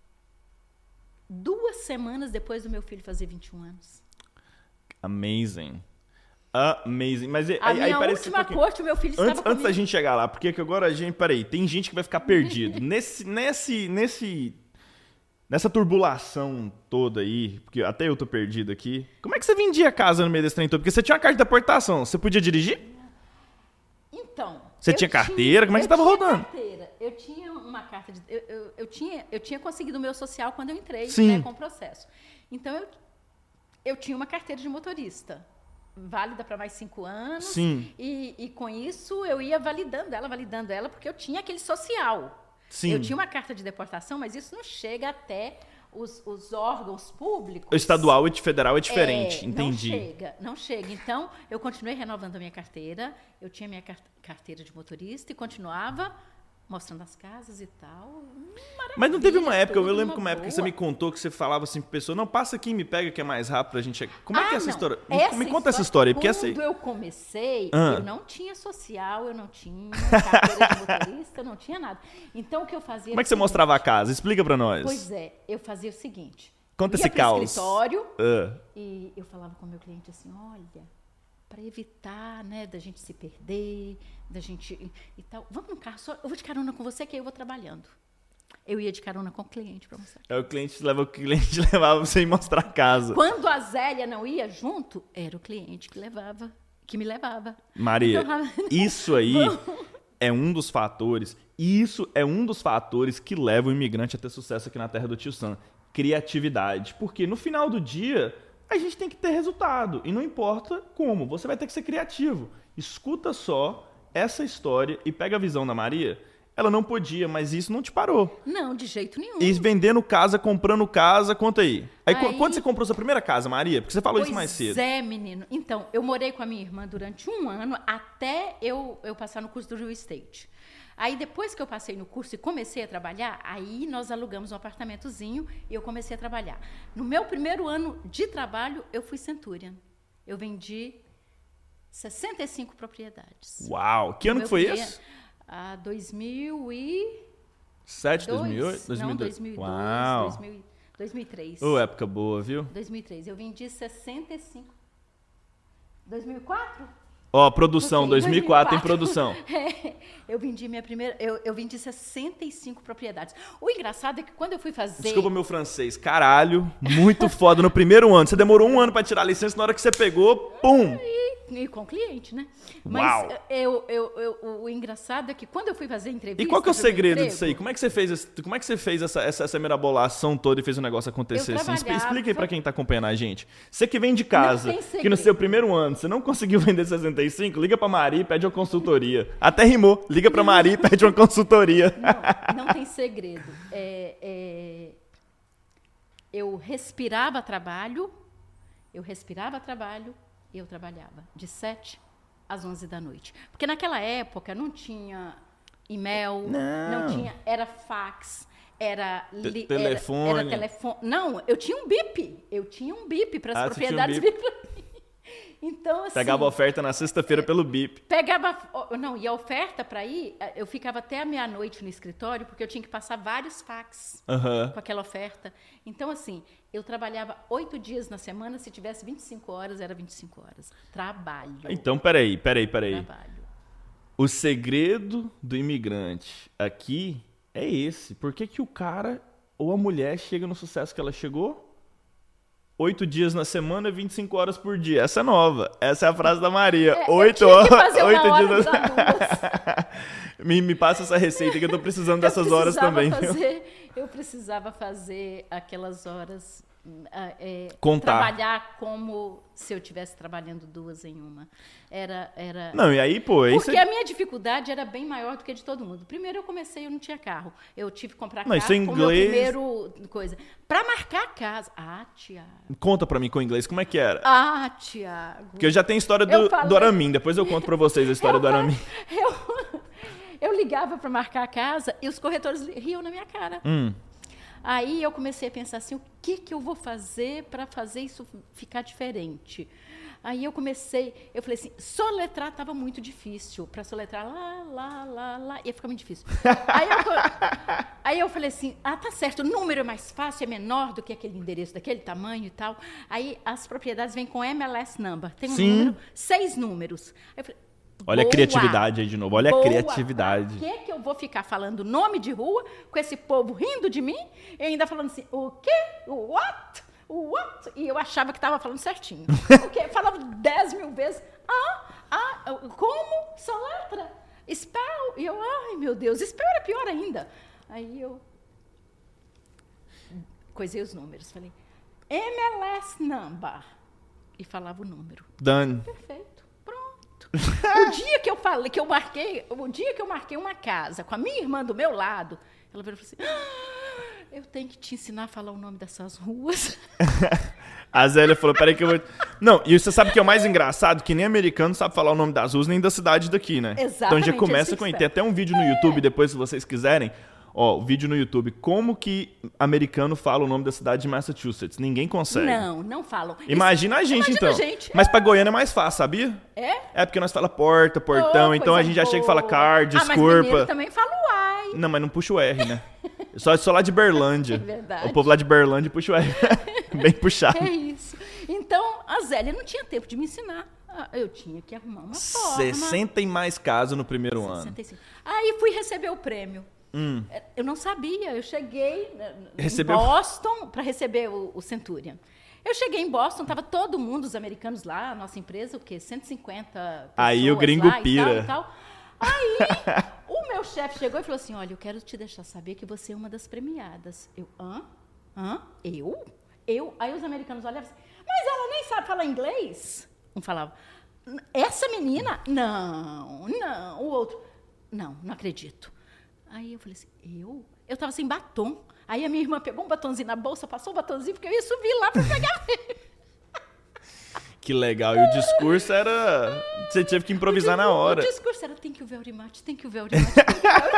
duas semanas depois do meu filho fazer vinte e um anos. Amazing. Amazing. Mas a aí, minha aí parece última um corte, o meu filho antes, estava comigo. Antes da gente chegar lá, porque que agora a gente... Peraí, tem gente que vai ficar perdido. nesse, nesse, nesse, nessa turbulação toda aí, porque até eu tô perdido aqui. Como é que você vendia casa no meio desse trem todo? Porque você tinha uma carta de deportação. Você podia dirigir? Então... Você tinha carteira? Como é que você estava rodando? Carteira. Eu tinha uma carta de... Eu, eu, eu, tinha, eu tinha conseguido o meu social quando eu entrei, né, com o processo. Então, eu, eu tinha uma carteira de motorista, válida para mais cinco anos. Sim. E, e com isso, eu ia validando ela, validando ela, porque eu tinha aquele social. Sim. Eu tinha uma carta de deportação, mas isso não chega até os, os órgãos públicos. O estadual e federal é diferente, é, entendi. Não chega, não chega. Então, eu continuei renovando a minha carteira, eu tinha minha carteira de motorista e continuava mostrando as casas e tal. Mas não teve uma época, eu lembro uma que uma época boa. que você me contou que você falava assim pra pessoa, não, passa aqui e me pega que é mais rápido pra gente chegar. Como é ah, que é essa não. história? Essa me, me conta história, essa história aí, porque quando essa... eu comecei, ah. eu não tinha social, eu não tinha carteira de motorista, eu não tinha nada. Então, o que eu fazia... Como é que você mostrava a casa? Explica pra nós. Pois é, eu fazia o seguinte... Conta ia esse caos. escritório uh. e eu falava com o meu cliente assim, olha, para evitar, né, da gente se perder, da gente e, e tal, vamos no carro, só, eu vou de carona com você que aí eu vou trabalhando. Eu ia de carona com o cliente para mostrar. É, o cliente leva o cliente levava você ir mostrar a casa. Quando a Zélia não ia junto, era o cliente que levava, que me levava. Maria, então, isso aí é um dos fatores, e isso é um dos fatores que leva o imigrante a ter sucesso aqui na terra do Tio Sam. Criatividade. Porque no final do dia, a gente tem que ter resultado. E não importa como, você vai ter que ser criativo. Escuta só essa história e pega a visão da Maria. Ela não podia, mas isso não te parou. Não, de jeito nenhum. E vendendo casa, comprando casa, conta aí. Aí, Aí... quando você comprou sua primeira casa, Maria? Porque você falou pois isso mais cedo. Pois é, menino. Então, eu morei com a minha irmã durante um ano, até eu, eu passar no curso do Real Estate. Aí, depois que eu passei no curso e comecei a trabalhar, aí nós alugamos um apartamentozinho e eu comecei a trabalhar. No meu primeiro ano de trabalho, eu fui Centurion. Eu vendi sessenta e cinco propriedades. Uau! Que ano que foi cliente, esse? Ah, dois mil e sete, dois mil e oito? dois mil e dois. Não, dois mil e dois, Uau! dois mil, dois mil e três. Ô, época boa, viu? dois mil e três. Eu vendi sessenta e cinco. dois mil e quatro? Ó, produção, dois mil e quatro dois mil e tem quatro. produção. É, eu vendi minha primeira... Eu, eu vendi sessenta e cinco propriedades. O engraçado é que quando eu fui fazer... Desculpa meu francês. Caralho, muito foda no primeiro ano. Você demorou um ano pra tirar a licença, na hora que você pegou, pum! E, e com cliente, né? Uau. Mas eu, eu, eu, o engraçado é que quando eu fui fazer entrevista... E qual que é o segredo emprego, disso aí? Como é que você fez, esse, como é que você fez essa, essa, essa mirabolação toda e fez o negócio acontecer? Assim? Explica aí pra quem tá acompanhando a gente. Você que vem de casa, que no seu primeiro ano você não conseguiu vender sessenta e cinco, liga pra Maria e pede uma consultoria. Até rimou. Liga pra Maria e pede uma consultoria. Não, não tem segredo. É, é, eu respirava trabalho, eu respirava trabalho e eu trabalhava de sete às onze da noite. Porque naquela época não tinha e-mail, não, não tinha, era fax, era, li, telefone. Era, era telefone. Não, eu tinha um bip. Eu tinha um bip para as ah, propriedades um bip. vir para mim. Então, assim, pegava a oferta na sexta-feira pelo bip. Pegava, não, e a oferta para ir, eu ficava até a meia-noite no escritório, porque eu tinha que passar vários fax uhum. com aquela oferta. Então, assim, eu trabalhava oito dias na semana, se tivesse vinte e cinco horas, era vinte e cinco horas. Trabalho. Então, peraí, peraí, peraí. Trabalho. O segredo do imigrante aqui é esse. Por que que o cara ou a mulher chega no sucesso que ela chegou? Oito dias na semana, vinte e cinco horas por dia. Essa é nova. Essa é a frase da Maria. É, Oito horas. Oito hora dias na... me, me passa essa receita que eu tô precisando dessas horas também. Fazer, eu precisava fazer aquelas horas. É, Contar. Trabalhar como se eu estivesse trabalhando duas em uma. Era, era... Não, e aí, pô... Aí Porque você... a minha dificuldade era bem maior do que a de todo mundo. Primeiro eu comecei, eu não tinha carro. Eu tive que comprar não, carro isso em com inglês... meu primeiro coisa. Para marcar a casa. Ah, Tiago. Conta pra mim com o inglês, como é que era? Ah, Tiago. Porque eu já tenho a história do, falei... do Aramin. Depois eu conto pra vocês a história eu, do Aramin. Eu, eu ligava para marcar a casa e os corretores riam na minha cara. Hum. Aí eu comecei a pensar assim, o que, que eu vou fazer para fazer isso ficar diferente? Aí eu comecei, eu falei assim, soletrar estava muito difícil. Para soletrar lá, lá, lá, lá, ia ficar muito difícil. aí, eu, aí eu falei assim, ah, tá certo, o número é mais fácil, é menor do que aquele endereço, daquele tamanho e tal. Aí as propriedades vêm com M L S number, tem um Sim. número, seis números. Aí eu falei, olha boa, a criatividade aí de novo, olha boa, a criatividade. Por que que eu vou ficar falando nome de rua com esse povo rindo de mim e ainda falando assim, o quê? O what? O what? E eu achava que estava falando certinho. Porque falava dez mil vezes, ah, ah, como? Soletra? Spell? E eu, ai meu Deus, spell era pior ainda. Aí eu coisei os números, falei, M L S number. E falava o número. Done. Perfeito. O dia que eu falei, que eu marquei, o dia que eu marquei uma casa com a minha irmã do meu lado, ela virou e falou assim, ah, eu tenho que te ensinar a falar o nome dessas ruas. A Zélia falou, peraí que eu vou... Não, e você sabe que é o mais engraçado? Que nem americano sabe falar o nome das ruas, nem da cidade daqui, né? Exatamente. Então já começa com... Tem até um vídeo no YouTube, depois, se vocês quiserem. Ó, o vídeo no YouTube, como que americano fala o nome da cidade de Massachusetts? Ninguém consegue. Não, não falam. Imagina a gente, Imagina então. A gente. Mas pra Goiânia é mais fácil, sabia? É? É porque nós fala porta, portão, Oh, então a coisa gente já boa. chega e fala car, Ah, mas desculpa. mineiro também fala uai. Não, mas não puxa o R, né? Só, só lá de Berlândia. É verdade. O povo lá de Berlândia puxa o R. Bem puxado. É isso. Então, a Zélia não tinha tempo de me ensinar. Eu tinha que arrumar uma forma. sessenta e mais casos no primeiro sessenta e cinco. ano. Aí fui receber o prêmio. Hum. Eu não sabia, eu cheguei Recebeu... em Boston para receber o, o Centurion. Eu cheguei em Boston, estava todo mundo, os americanos lá, a nossa empresa, o quê? cento e cinquenta pessoas. Aí o gringo lá, pira. E tal, e tal. Aí, o meu chefe chegou e falou assim, olha, eu quero te deixar saber que você é uma das premiadas. Eu, hã? Hã? Eu? Eu? Aí os americanos olhavam assim, mas ela nem sabe falar inglês? Um falava, essa menina? Não, não. O outro, não, não acredito. Aí eu falei assim, eu? Eu estava sem batom. Aí a minha irmã pegou um batonzinho na bolsa, passou o batonzinho, porque eu ia subir lá para pegar. Que legal. E o discurso era... Você teve que improvisar na hora. O discurso era, thank you very much, thank you very much. Thank you very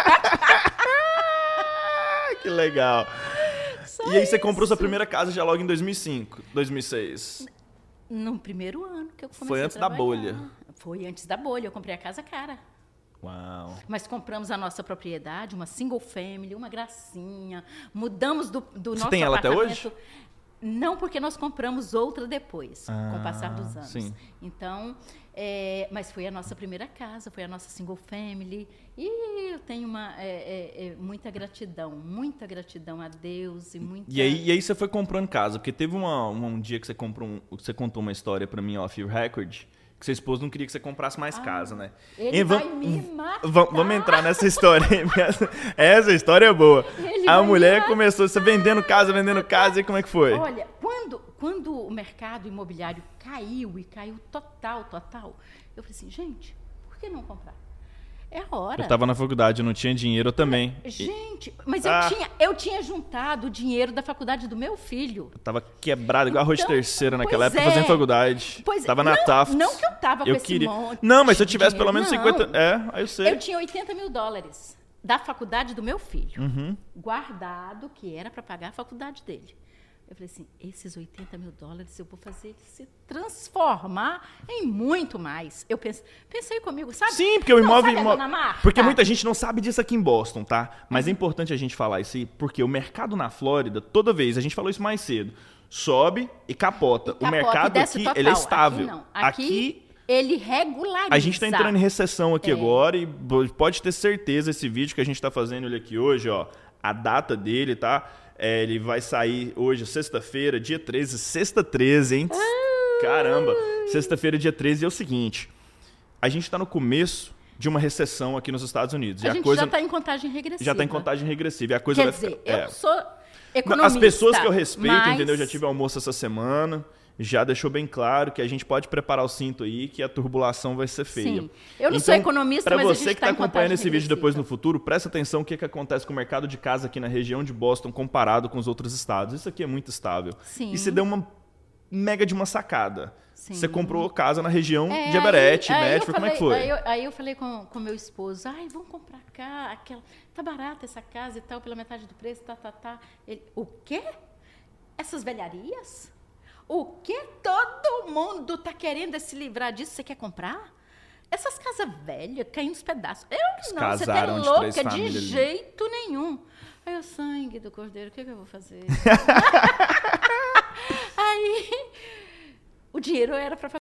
much. Que legal. Só e aí você isso. comprou sua primeira casa já logo em dois mil e cinco, dois mil e seis. No primeiro ano que eu comecei Foi antes a da trabalhar. bolha. Foi antes da bolha. Eu comprei a casa cara. Uau. Mas compramos a nossa propriedade, uma single family, uma gracinha. Mudamos do, do Você nosso tem ela até apartamento. hoje? Não, porque nós compramos outra depois, Ah, com o passar dos anos. sim. Então, é, mas foi a nossa primeira casa, foi a nossa single family. E eu tenho uma, é, é, é, muita gratidão, muita gratidão a Deus e muita... E aí, e aí você foi comprando casa, porque teve uma, uma- um dia que você comprou um, você contou uma história pra mim off your record, que seu esposo não queria que você comprasse mais Ah, casa, né? ele E vai vam- me matar. vam- Vamos entrar nessa história aí. Essa história é boa. Ele A vai me mulher matar. começou, você vendendo casa, vendendo casa, e como é que foi? Olha, quando, quando o mercado imobiliário caiu, e caiu total, total, eu falei assim, gente, por que não comprar? É a hora. Eu tava na faculdade, eu não tinha dinheiro, eu também. E- Gente, mas Ah. eu, tinha, eu tinha juntado o dinheiro da faculdade do meu filho. Eu tava quebrado, igual arroz de Então, terceira naquela pois época, é. fazendo faculdade. Pois é. Tava na Não- Taft. não que eu tava com eu esse queria... monte Não, mas se eu de tivesse pelo dinheiro, menos não. cinquenta... É, aí eu sei. Eu tinha oitenta mil dólares da faculdade do meu filho, Uhum. guardado, que era para pagar a faculdade dele. Eu falei assim, esses oitenta mil dólares eu vou fazer ele se transformar em muito mais. Eu pense, pensei comigo, sabe? Sim, porque o Não, imóvel... sabe a imó- Dona Marta? Porque muita gente não sabe disso aqui em Boston, tá? Uhum. Mas é importante a gente falar isso aí, porque o mercado na Flórida, toda vez, a gente falou isso mais cedo, sobe e capota. E o capota, mercado desce aqui, total. ele é estável. Aqui não. Aqui, ele regulariza. A gente está entrando em recessão aqui É. agora e bo- pode ter certeza esse vídeo que a gente está fazendo ele aqui hoje, ó, a data dele, tá? É, ele vai sair hoje, sexta-feira, dia treze, sexta treze, hein? Caramba! Sexta-feira, dia treze, é o seguinte, a gente está no começo de uma recessão aqui nos Estados Unidos. A e a gente coisa já está em contagem regressiva. já está em contagem regressiva. E a coisa Quer vai dizer, ficar, eu é. sou Não, economista. as pessoas que eu respeito, mas... entendeu? Já tive almoço essa semana, já deixou bem claro que a gente pode preparar o cinto aí, que a turbulação vai ser feia. Sim. Eu não sou economista, pra mas a você gente que tá está em acompanhando contagem esse vídeo depois regressiva. no futuro, presta atenção o que, que acontece com o mercado de casa aqui na região de Boston comparado com os outros estados. Isso aqui é muito estável. Sim. E você deu uma mega de uma sacada. Sim. Você comprou casa na região É, de Everett, aí- aí eu Medford, como é que falei- foi? Aí eu, aí eu falei com com meu esposo, ai, vamos comprar cá, aquela, tá barata essa casa e tal, pela metade do preço, tá, tá, tá. Ele, o quê? Essas velharias? O quê? Todo mundo tá querendo se livrar disso, você quer comprar? Essas casas velhas, caindo nos pedaços. Eu não, você tá casaram de louca, três de famílias ali. jeito nenhum. Aí o sangue do cordeiro, o que, que eu vou fazer? Aí, o dinheiro era para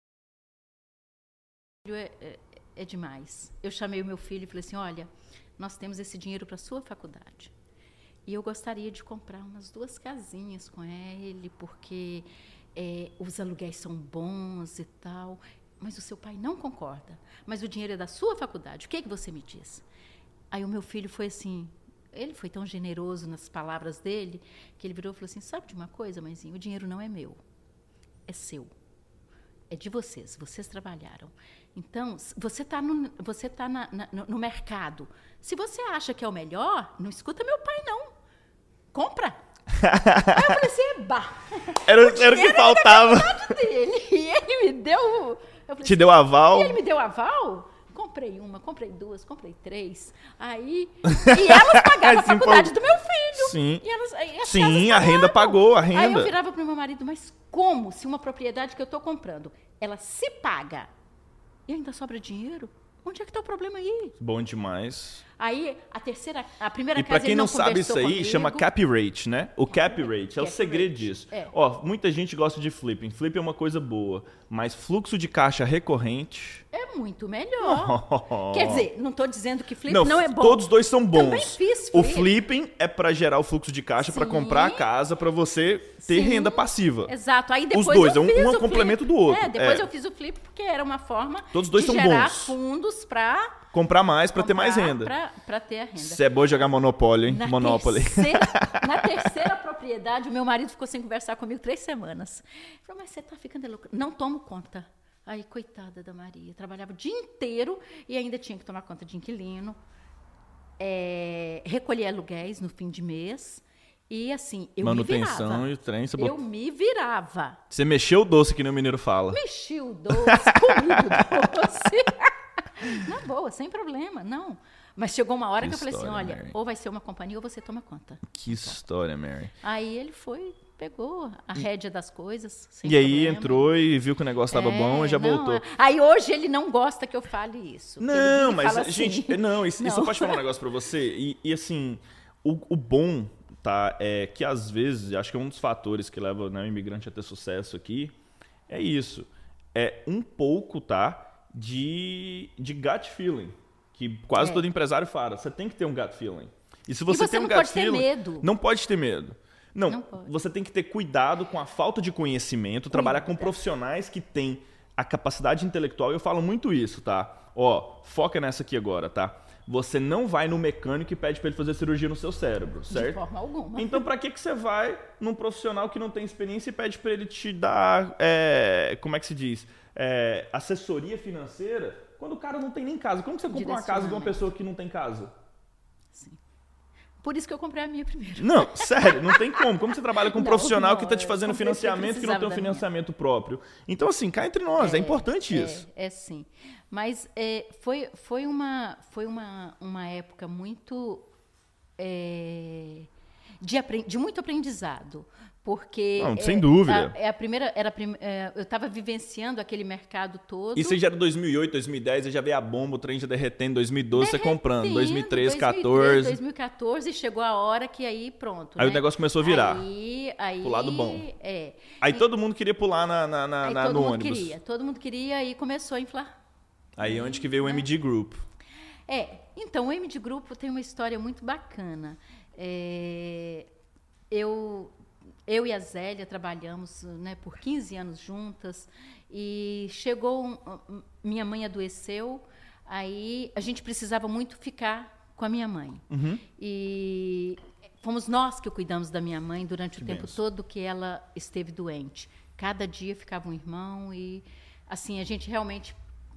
É, é, é demais. Eu chamei o meu filho e falei assim, olha, nós temos esse dinheiro para sua faculdade. E eu gostaria de comprar umas duas casinhas com ele, porque é, os aluguéis são bons e tal. Mas o seu pai não concorda. Mas o dinheiro é da sua faculdade. O que, é que você me diz? Aí o meu filho foi assim, ele foi tão generoso nas palavras dele, que ele virou e falou assim, sabe de uma coisa, mãezinha? O dinheiro não é meu, é seu. É de vocês, vocês trabalharam. Então, você está no, você tá na, na, no, no mercado. Se você acha que é o melhor, não escuta meu pai, não. Compra. Aí eu falei assim, bah. Era, era o que faltava. Dele. E ele me deu... eu falei Te assim, deu aval? E ele me deu aval? Comprei uma, comprei duas, comprei três. Aí... E elas pagavam a Assim, faculdade pô, do meu filho. Sim. E elas, e as Sim, casas a renda pagavam. pagou, a Aí renda. eu virava para o meu marido, mas como se uma propriedade que eu estou comprando, ela se paga e ainda sobra dinheiro? Onde é que está o problema aí? Bom demais. Aí, a terceira, a primeira E casa pra quem ele não, não sabe isso conversou aí, comigo. chama cap rate, né? O cap rate é o Cap segredo rate, disso. é. Ó, muita gente gosta de flipping. Flip é uma coisa boa, mas fluxo de caixa recorrente... É muito melhor. Quer dizer, não estou dizendo que flip Não, não, é bom. todos os dois são bons. Também fiz O flip. flipping é pra gerar o fluxo de caixa pra Sim. comprar a casa, pra você ter Sim. renda passiva. Exato. Aí depois dois, eu um- fiz um é o complemento flip. do outro. É, depois É. eu fiz o flip porque era uma forma Todos os dois de são gerar bons. fundos para comprar mais para ter mais renda. Para ter a renda. Você é boa jogar Monopólio, hein? Na Monopoly. Terceira, na terceira propriedade, o meu marido ficou sem conversar comigo três semanas. Ele falou, mas você tá ficando louca. Não tomo conta. Aí, coitada da Maria. Trabalhava o dia inteiro e ainda tinha que tomar conta de inquilino. É, recolher aluguéis no fim de mês. E assim, eu Manutenção me virava. E o trem. Você eu bot... me virava. Você mexeu o doce, que nem o mineiro fala. Mexi o doce, comi o doce. Na boa, sem problema, não. Mas chegou uma hora que, que eu falei assim, olha, Mary. Ou vai ser uma companhia ou você toma conta. Que história, Mary. Aí ele foi, pegou a rédea das coisas, sem E aí problema. entrou e viu que o negócio estava é, bom e já não, voltou. Aí hoje ele não gosta que eu fale isso. Não, mas, assim, gente, não, isso, não. isso eu posso falar um negócio pra você? E, e assim, o, o bom, tá, é que às vezes, acho que é um dos fatores que leva, né, o imigrante a ter sucesso aqui, é isso. É um pouco, tá, de, de gut feeling, que quase é. todo empresário fala. Você tem que ter um gut feeling. E se você, e você tem um não gut pode feeling, ter medo. Não pode ter medo. Não, não pode. Você tem que ter cuidado com a falta de conhecimento, Cuida. trabalhar com profissionais que têm a capacidade intelectual. Eu falo muito isso, tá? Ó, foca nessa aqui agora, tá? Você não vai no mecânico e pede para ele fazer cirurgia no seu cérebro, certo? De forma alguma. Então, para que, que você vai num profissional que não tem experiência e pede para ele te dar, é, como é que se diz, é, assessoria financeira, quando o cara não tem nem casa? Como que você compra uma casa de uma pessoa que não tem casa? Sim. Por isso que eu comprei a minha primeiro. Não, sério, não tem como. Como você trabalha com um não, profissional não, que está te fazendo financiamento que não tem um financiamento próprio? Então, assim, cá entre nós, é, é importante é, isso. É, sim. Mas é, foi, foi, uma, foi uma, uma época muito... É, de, de muito aprendizado. Porque não, sem é, dúvida. A, é a primeira, era, é, eu estava vivenciando aquele mercado todo. Isso aí já era dois mil e oito, dois mil e dez, aí já veio a bomba, o trem já derretendo, dois mil e doze você comprando, dois mil e treze, dois mil e quatorze. dois mil e quatorze, chegou a hora que aí pronto. Aí né? o negócio começou a virar. Aí, aí, pro lado bom. É. Aí e, todo mundo queria pular na, na, na, aí na, todo no mundo ônibus. Queria, todo mundo queria e começou a inflar. Aí onde que veio o M D Group? É, então o M D Group tem uma história muito bacana. É, eu... Eu e a Zélia trabalhamos, né, por quinze anos juntas e chegou, um, minha mãe adoeceu, aí a gente precisava muito ficar com a minha mãe. Uhum. E fomos nós que cuidamos da minha mãe durante que o tempo benção. todo que ela esteve doente. Cada dia ficava um irmão e, assim, a gente realmente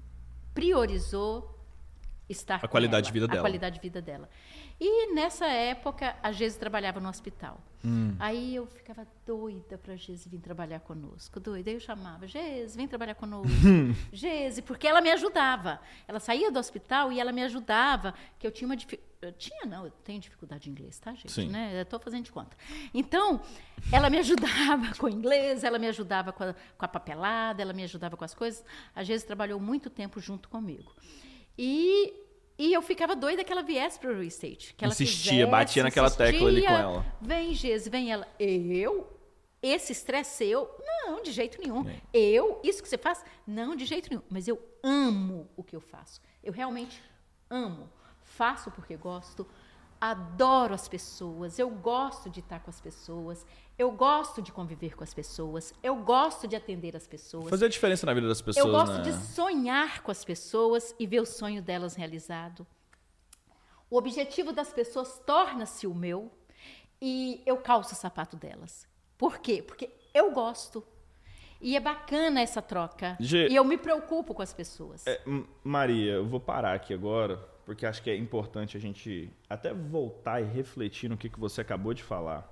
priorizou estar com a qualidade ela, de vida dela. A qualidade de vida dela. E nessa época, a Geise trabalhava no hospital. Hum. Aí eu ficava doida para a Geise vir trabalhar conosco. Doida. Aí eu chamava, Geise, vem trabalhar conosco. Geise, porque ela me ajudava. Ela saía do hospital e ela me ajudava, que eu tinha uma dificuldade. Tinha, não, eu tenho dificuldade de inglês, tá, gente? Sim. Né? Eu estou fazendo de conta. Então, ela me ajudava com o inglês, ela me ajudava com a, com a papelada, ela me ajudava com as coisas. A Geise trabalhou muito tempo junto comigo. E... E eu ficava doida que ela viesse para o real estate. Que ela insistia, fizesse, batia naquela insistia, tecla ali com ela. Vem, Geise, vem ela. Eu? Esse estresse seu? Não, de jeito nenhum. É. Eu? Isso que você faz? Não, de jeito nenhum. Mas eu amo o que eu faço. Eu realmente amo. Faço porque gosto. Adoro as pessoas. Eu gosto de estar com as pessoas. Eu gosto de conviver com as pessoas. Eu gosto de atender as pessoas. Fazer a diferença na vida das pessoas, Eu gosto né? de sonhar com as pessoas e ver o sonho delas realizado. O objetivo das pessoas torna-se o meu e eu calço o sapato delas. Por quê? Porque eu gosto. E é bacana essa troca. G... E eu me preocupo com as pessoas. É, Maria, eu vou parar aqui agora, porque acho que é importante a gente até voltar e refletir no que, que você acabou de falar.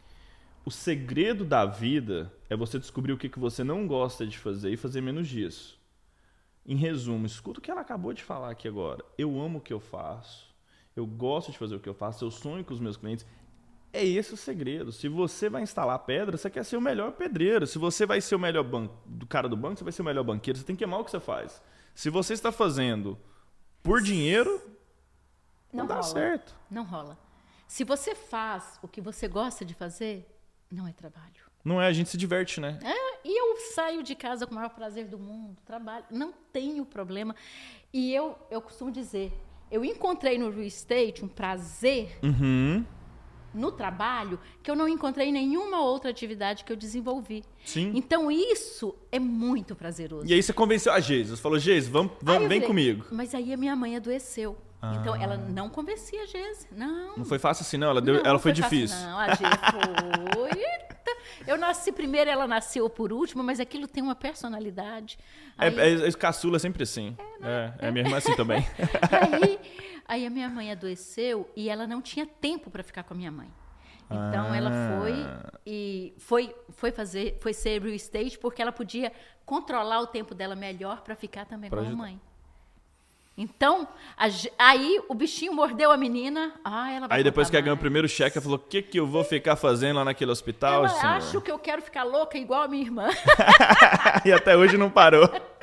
O segredo da vida é você descobrir o que, que você não gosta de fazer e fazer menos disso. Em resumo, escuta o que ela acabou de falar aqui agora. Eu amo o que eu faço. Eu gosto de fazer o que eu faço. Eu sonho com os meus clientes. É esse o segredo. Se você vai instalar pedra, você quer ser o melhor pedreiro. Se você vai ser o melhor ban... do cara do banco, você vai ser o melhor banqueiro. Você tem que amar o que você faz. Se você está fazendo por dinheiro, não, não dá rola. certo. Não rola. Se você faz o que você gosta de fazer, não é trabalho. Não é, a gente se diverte, né? É, e eu saio de casa com o maior prazer do mundo, trabalho, não tenho problema. E eu, eu costumo dizer, eu encontrei no real estate um prazer uhum. no trabalho que eu não encontrei nenhuma outra atividade que eu desenvolvi. Sim. Então, isso é muito prazeroso. E aí você convenceu a Geise, você falou, Geise, vamos, vamos, vem falei, comigo. Mas aí a minha mãe adoeceu. Ah. Então, ela não convencia a Geise, não. Não foi fácil assim, não? Ela, deu, não, ela não foi, foi difícil. Fácil, não, a Geise foi... Eu nasci primeiro, ela nasceu por último, mas aquilo tem uma personalidade. Aí... É, é, é caçula é sempre assim. É, né? é, é minha irmã assim também. aí, aí a minha mãe adoeceu e ela não tinha tempo para ficar com a minha mãe. Então ah. ela foi e foi, foi fazer, foi ser real estate porque ela podia controlar o tempo dela melhor para ficar também pra com ajudar. a mãe. Então, a, aí o bichinho mordeu a menina. Ah, ela vai aí depois que ela mais. ganhou o primeiro cheque, ela falou: o que, que eu vou ficar fazendo lá naquele hospital? Eu senhor? acho que eu quero ficar louca igual a minha irmã. E até hoje não parou.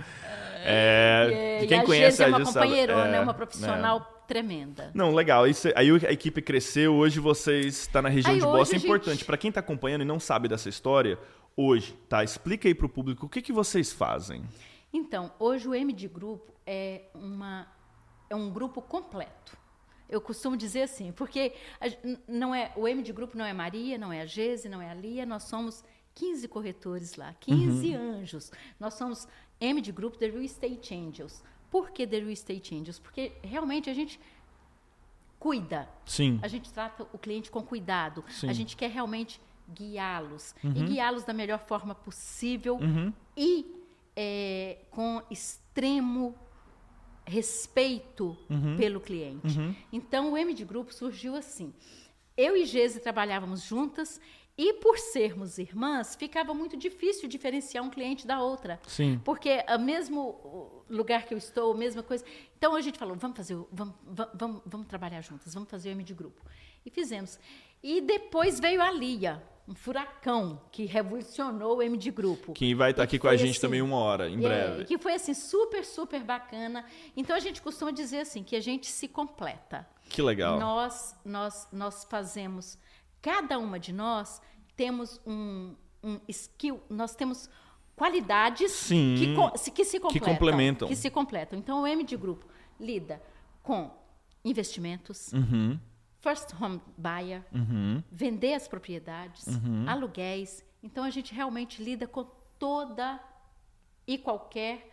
É, e, quem e a conhece Geise é uma a companheirona, é, é uma profissional é. tremenda. Não, legal. Isso, aí a equipe cresceu. Hoje vocês estão na região aí, de Boston. É gente... importante. Para quem está acompanhando e não sabe dessa história, hoje, tá? Explica aí para o público o que, que vocês fazem. Então, hoje o M D Grupo é uma... é um grupo completo. Eu costumo dizer assim, porque a, não é, o M D Grupo não é Maria, não é a Geise, não é a Lia, nós somos quinze corretores lá, quinze uhum. anjos. Nós somos M D Grupo The Real Estate Angels. Por que The Real Estate Angels? Porque realmente a gente cuida. Sim. A gente trata o cliente com cuidado. Sim. A gente quer realmente guiá-los. Uhum. E guiá-los da melhor forma possível uhum. e é, com extremo respeito uhum. pelo cliente. Uhum. Então, o M D Grupo surgiu assim. Eu e Geise trabalhávamos juntas e, por sermos irmãs, ficava muito difícil diferenciar um cliente da outra. Sim. Porque o mesmo lugar que eu estou, a mesma coisa. Então, a gente falou, vamos fazer, vamos, vamos, vamos trabalhar juntas, vamos fazer o M D Grupo. E fizemos. E depois veio a Lia, um furacão que revolucionou o M D Grupo. Que vai estar aqui com a gente assim, também uma hora, em é, breve. Que foi assim, super, super bacana. Então, a gente costuma dizer assim, que a gente se completa. Que legal. Nós, nós, nós fazemos, cada uma de nós temos um, um skill, nós temos qualidades Sim, que, que se completam. Que complementam. Que se completam. Então, o M D Grupo lida com investimentos, uhum. first home buyer, uhum. vender as propriedades, uhum. aluguéis. Então, a gente realmente lida com toda e qualquer...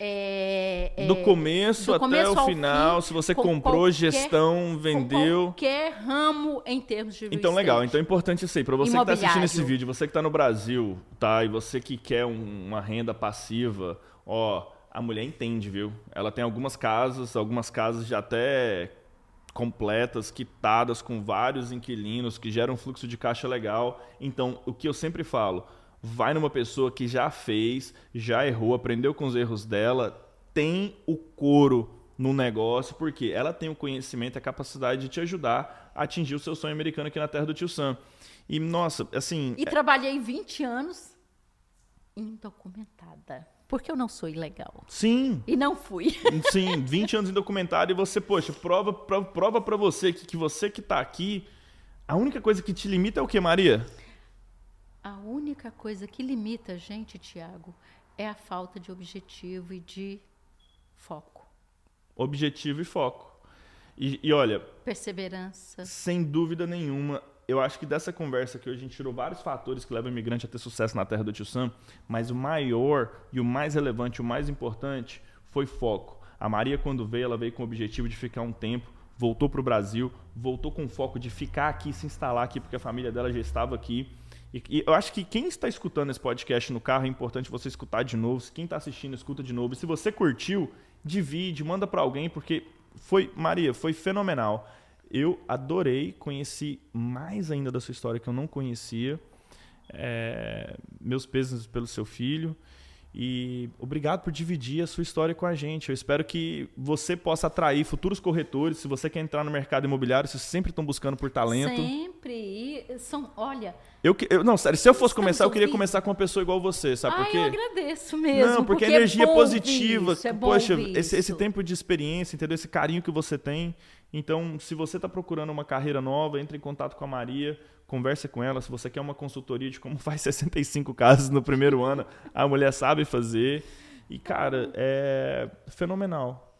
É, é, do começo do até começo o final, fim, se você comprou, qualquer, gestão, vendeu... qualquer ramo em termos de real Então, estate. legal. Então, é importante isso aí. Para você que está assistindo esse vídeo, você que está no Brasil, tá? E você que quer um, uma renda passiva, ó, a mulher entende, viu? Ela tem algumas casas, algumas casas já até completas, quitadas, com vários inquilinos, que geram um fluxo de caixa legal. Então, o que eu sempre falo... Vai numa pessoa que já fez, já errou, aprendeu com os erros dela, tem o couro no negócio, porque ela tem o conhecimento e a capacidade de te ajudar a atingir o seu sonho americano aqui na terra do Tio Sam. E, nossa, assim... E é... trabalhei vinte anos indocumentada, porque eu não sou ilegal. Sim. E não fui. Sim, vinte anos indocumentada e você, poxa, prova, prova, prova pra você que, que você que tá aqui, a única coisa que te limita é o quê, Maria? A única coisa que limita a gente, Tiago, é a falta de objetivo e de foco. Objetivo e foco. E, e olha... Perseverança. Sem dúvida nenhuma. Eu acho que dessa conversa aqui, a gente tirou vários fatores que levam o imigrante a ter sucesso na terra do Tio Sam, mas o maior e o mais relevante, o mais importante, foi foco. A Maria, quando veio, ela veio com o objetivo de ficar um tempo, voltou para o Brasil, voltou com o foco de ficar aqui, se instalar aqui, porque a família dela já estava aqui. E, e eu acho que quem está escutando esse podcast no carro, é importante você escutar de novo. Quem está assistindo, escuta de novo. E se você curtiu, divide, manda para alguém, porque foi, Maria, foi fenomenal. Eu adorei, conheci mais ainda da sua história que eu não conhecia. É, meus pesos pelo seu filho. E obrigado por dividir a sua história com a gente. Eu espero que você possa atrair futuros corretores. Se você quer entrar no mercado imobiliário, vocês sempre estão buscando por talento. Sempre. E são, olha... Eu, eu, não, sério, se eu fosse começar, eu queria começar com uma pessoa igual você, sabe por quê? Ah, eu agradeço mesmo. Não, porque, porque a energia é bom positiva. Isso, é bom poxa, esse, esse, esse tempo de experiência, entendeu? Esse carinho que você tem. Então, se você está procurando uma carreira nova, entre em contato com a Maria, converse com ela. Se você quer uma consultoria de como faz sessenta e cinco casas no primeiro ano, a mulher sabe fazer. E, cara, é fenomenal.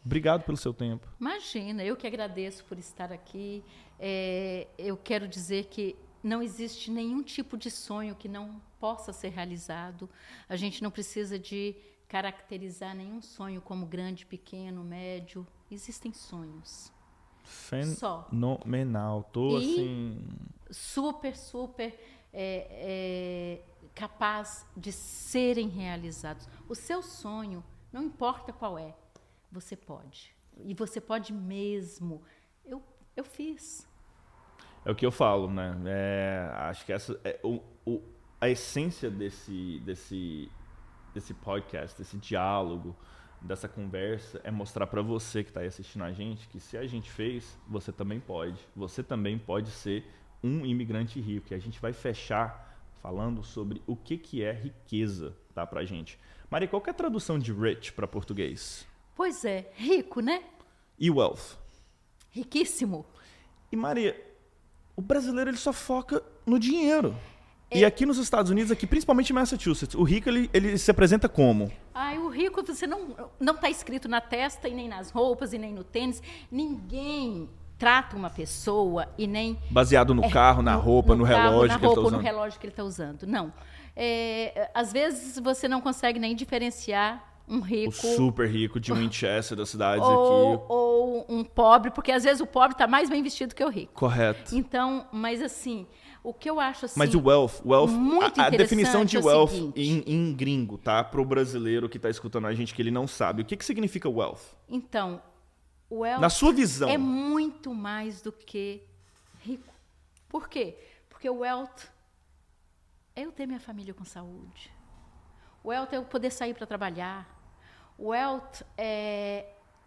Obrigado pelo seu tempo. Imagina, eu que agradeço por estar aqui. É, eu quero dizer que não existe nenhum tipo de sonho que não possa ser realizado. A gente não precisa de caracterizar nenhum sonho como grande, pequeno, médio. Existem sonhos. Fenomenal. Tô e assim... super, super é, é, capaz de serem realizados. O seu sonho, não importa qual é, você pode. E você pode mesmo. Eu, eu fiz. É o que eu falo, né? É, acho que essa é o, o, a essência desse, desse, desse podcast, desse diálogo, dessa conversa, é mostrar para você que está aí assistindo a gente que se a gente fez, você também pode. Você também pode ser um imigrante rico. E a gente vai fechar falando sobre o que, que é riqueza, tá, pra gente. Maria, qual que é a tradução de rich para português? Pois é, rico, né? E wealth? Riquíssimo. E Maria, o brasileiro ele só foca no dinheiro. É. E aqui nos Estados Unidos, aqui principalmente em Massachusetts, o rico ele, ele se apresenta como? Ah, o rico você não não está escrito na testa e nem nas roupas e nem no tênis. Ninguém trata uma pessoa e nem baseado no é, carro, na no, roupa, no, no carro, relógio na que ele está roupa, usando. no relógio que ele está usando. Não. É, às vezes você não consegue nem diferenciar um rico, o super rico de Winchester das cidades ou, aqui, ou um pobre, porque às vezes o pobre está mais bem vestido que o rico. Correto. Então, mas assim, o que eu acho assim, mas o wealth, wealth muito a, a definição de é wealth seguinte, em, em gringo, tá? Para o brasileiro que está escutando a gente que ele não sabe, o que que significa wealth? Então, o wealth na sua visão é muito mais do que rico. Por quê? Porque o wealth é eu ter minha família com saúde. O wealth é eu poder sair para trabalhar. O wealth é,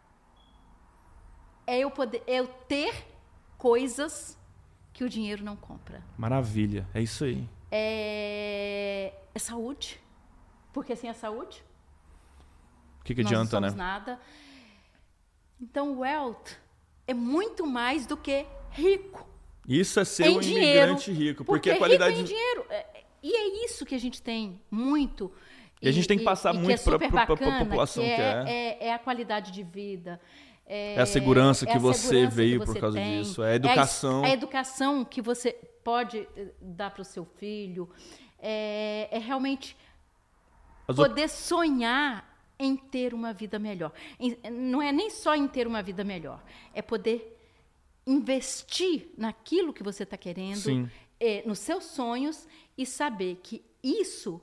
é eu poder é eu ter coisas que o dinheiro não compra. Maravilha, é isso aí. É, é saúde, porque sem a saúde, o que, que nós adianta, não somos né? nada. Então, o wealth é muito mais do que rico. Isso é ser em um dinheiro, imigrante rico, porque, porque a qualidade rico em dinheiro. E é isso que a gente tem muito. E, e a gente tem que passar e, muito é para a população que é, que é. É, é a qualidade de vida. É, é a segurança que é a você segurança veio que você por causa tem, disso. É a educação. É a, a educação que você pode dar para o seu filho. É, é realmente As poder op... sonhar em ter uma vida melhor. Em, não é nem só em ter uma vida melhor. É poder investir naquilo que você está querendo, é, nos seus sonhos, e saber que isso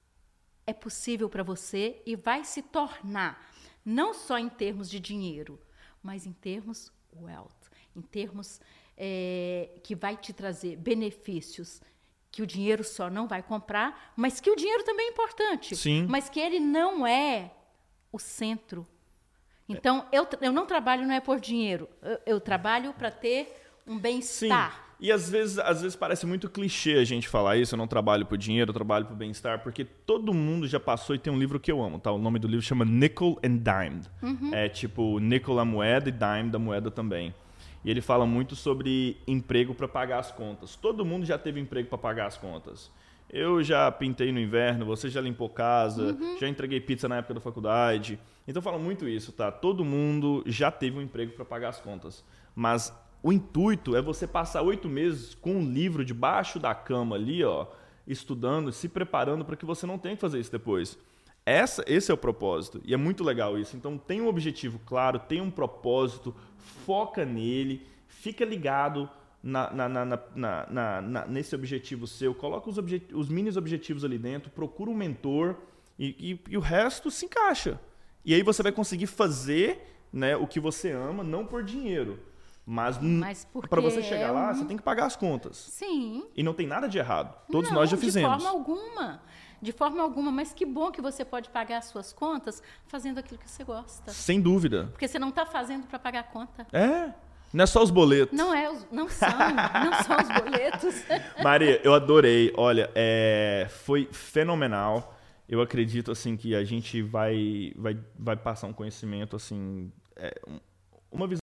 é possível para você e vai se tornar, não só em termos de dinheiro, mas em termos wealth, em termos é, que vai te trazer benefícios que o dinheiro só não vai comprar, mas que o dinheiro também é importante, Sim. mas que ele não é o centro. Então, eu, eu não trabalho não é por dinheiro, eu, eu trabalho para ter um bem-estar. Sim. E às vezes, às vezes parece muito clichê a gente falar isso, eu não trabalho por dinheiro, eu trabalho por bem-estar, porque todo mundo já passou e tem um livro que eu amo, tá? O nome do livro chama Nickel and Dime. Uhum. É tipo nickel a moeda e dime da moeda também. E ele fala muito sobre emprego para pagar as contas. Todo mundo já teve emprego para pagar as contas. Eu já pintei no inverno, você já limpou casa, uhum. já entreguei pizza na época da faculdade. Então fala muito isso, tá? Todo mundo já teve um emprego para pagar as contas. Mas o intuito é você passar oito meses com um livro debaixo da cama ali, ó, estudando, se preparando para que você não tenha que fazer isso depois. Essa, esse é o propósito. E é muito legal isso. Então tem um objetivo claro, tem um propósito, foca nele, fica ligado na, na, na, na, na, na, nesse objetivo seu, coloca os, objet, os mini objetivos ali dentro, procura um mentor e, e, e o resto se encaixa. E aí você vai conseguir fazer, né, o que você ama, não por dinheiro. Mas, Mas para você chegar é lá, um... você tem que pagar as contas. Sim. E não tem nada de errado. Todos não, nós já fizemos. De forma alguma. De forma alguma. Mas que bom que você pode pagar as suas contas fazendo aquilo que você gosta. Sem dúvida. Porque você não está fazendo para pagar a conta. É. Não é só os boletos. Não é, não são. Não são os boletos. Maria, eu adorei. Olha, é, foi fenomenal. Eu acredito assim que a gente vai, vai, vai passar um conhecimento, assim, é, uma visão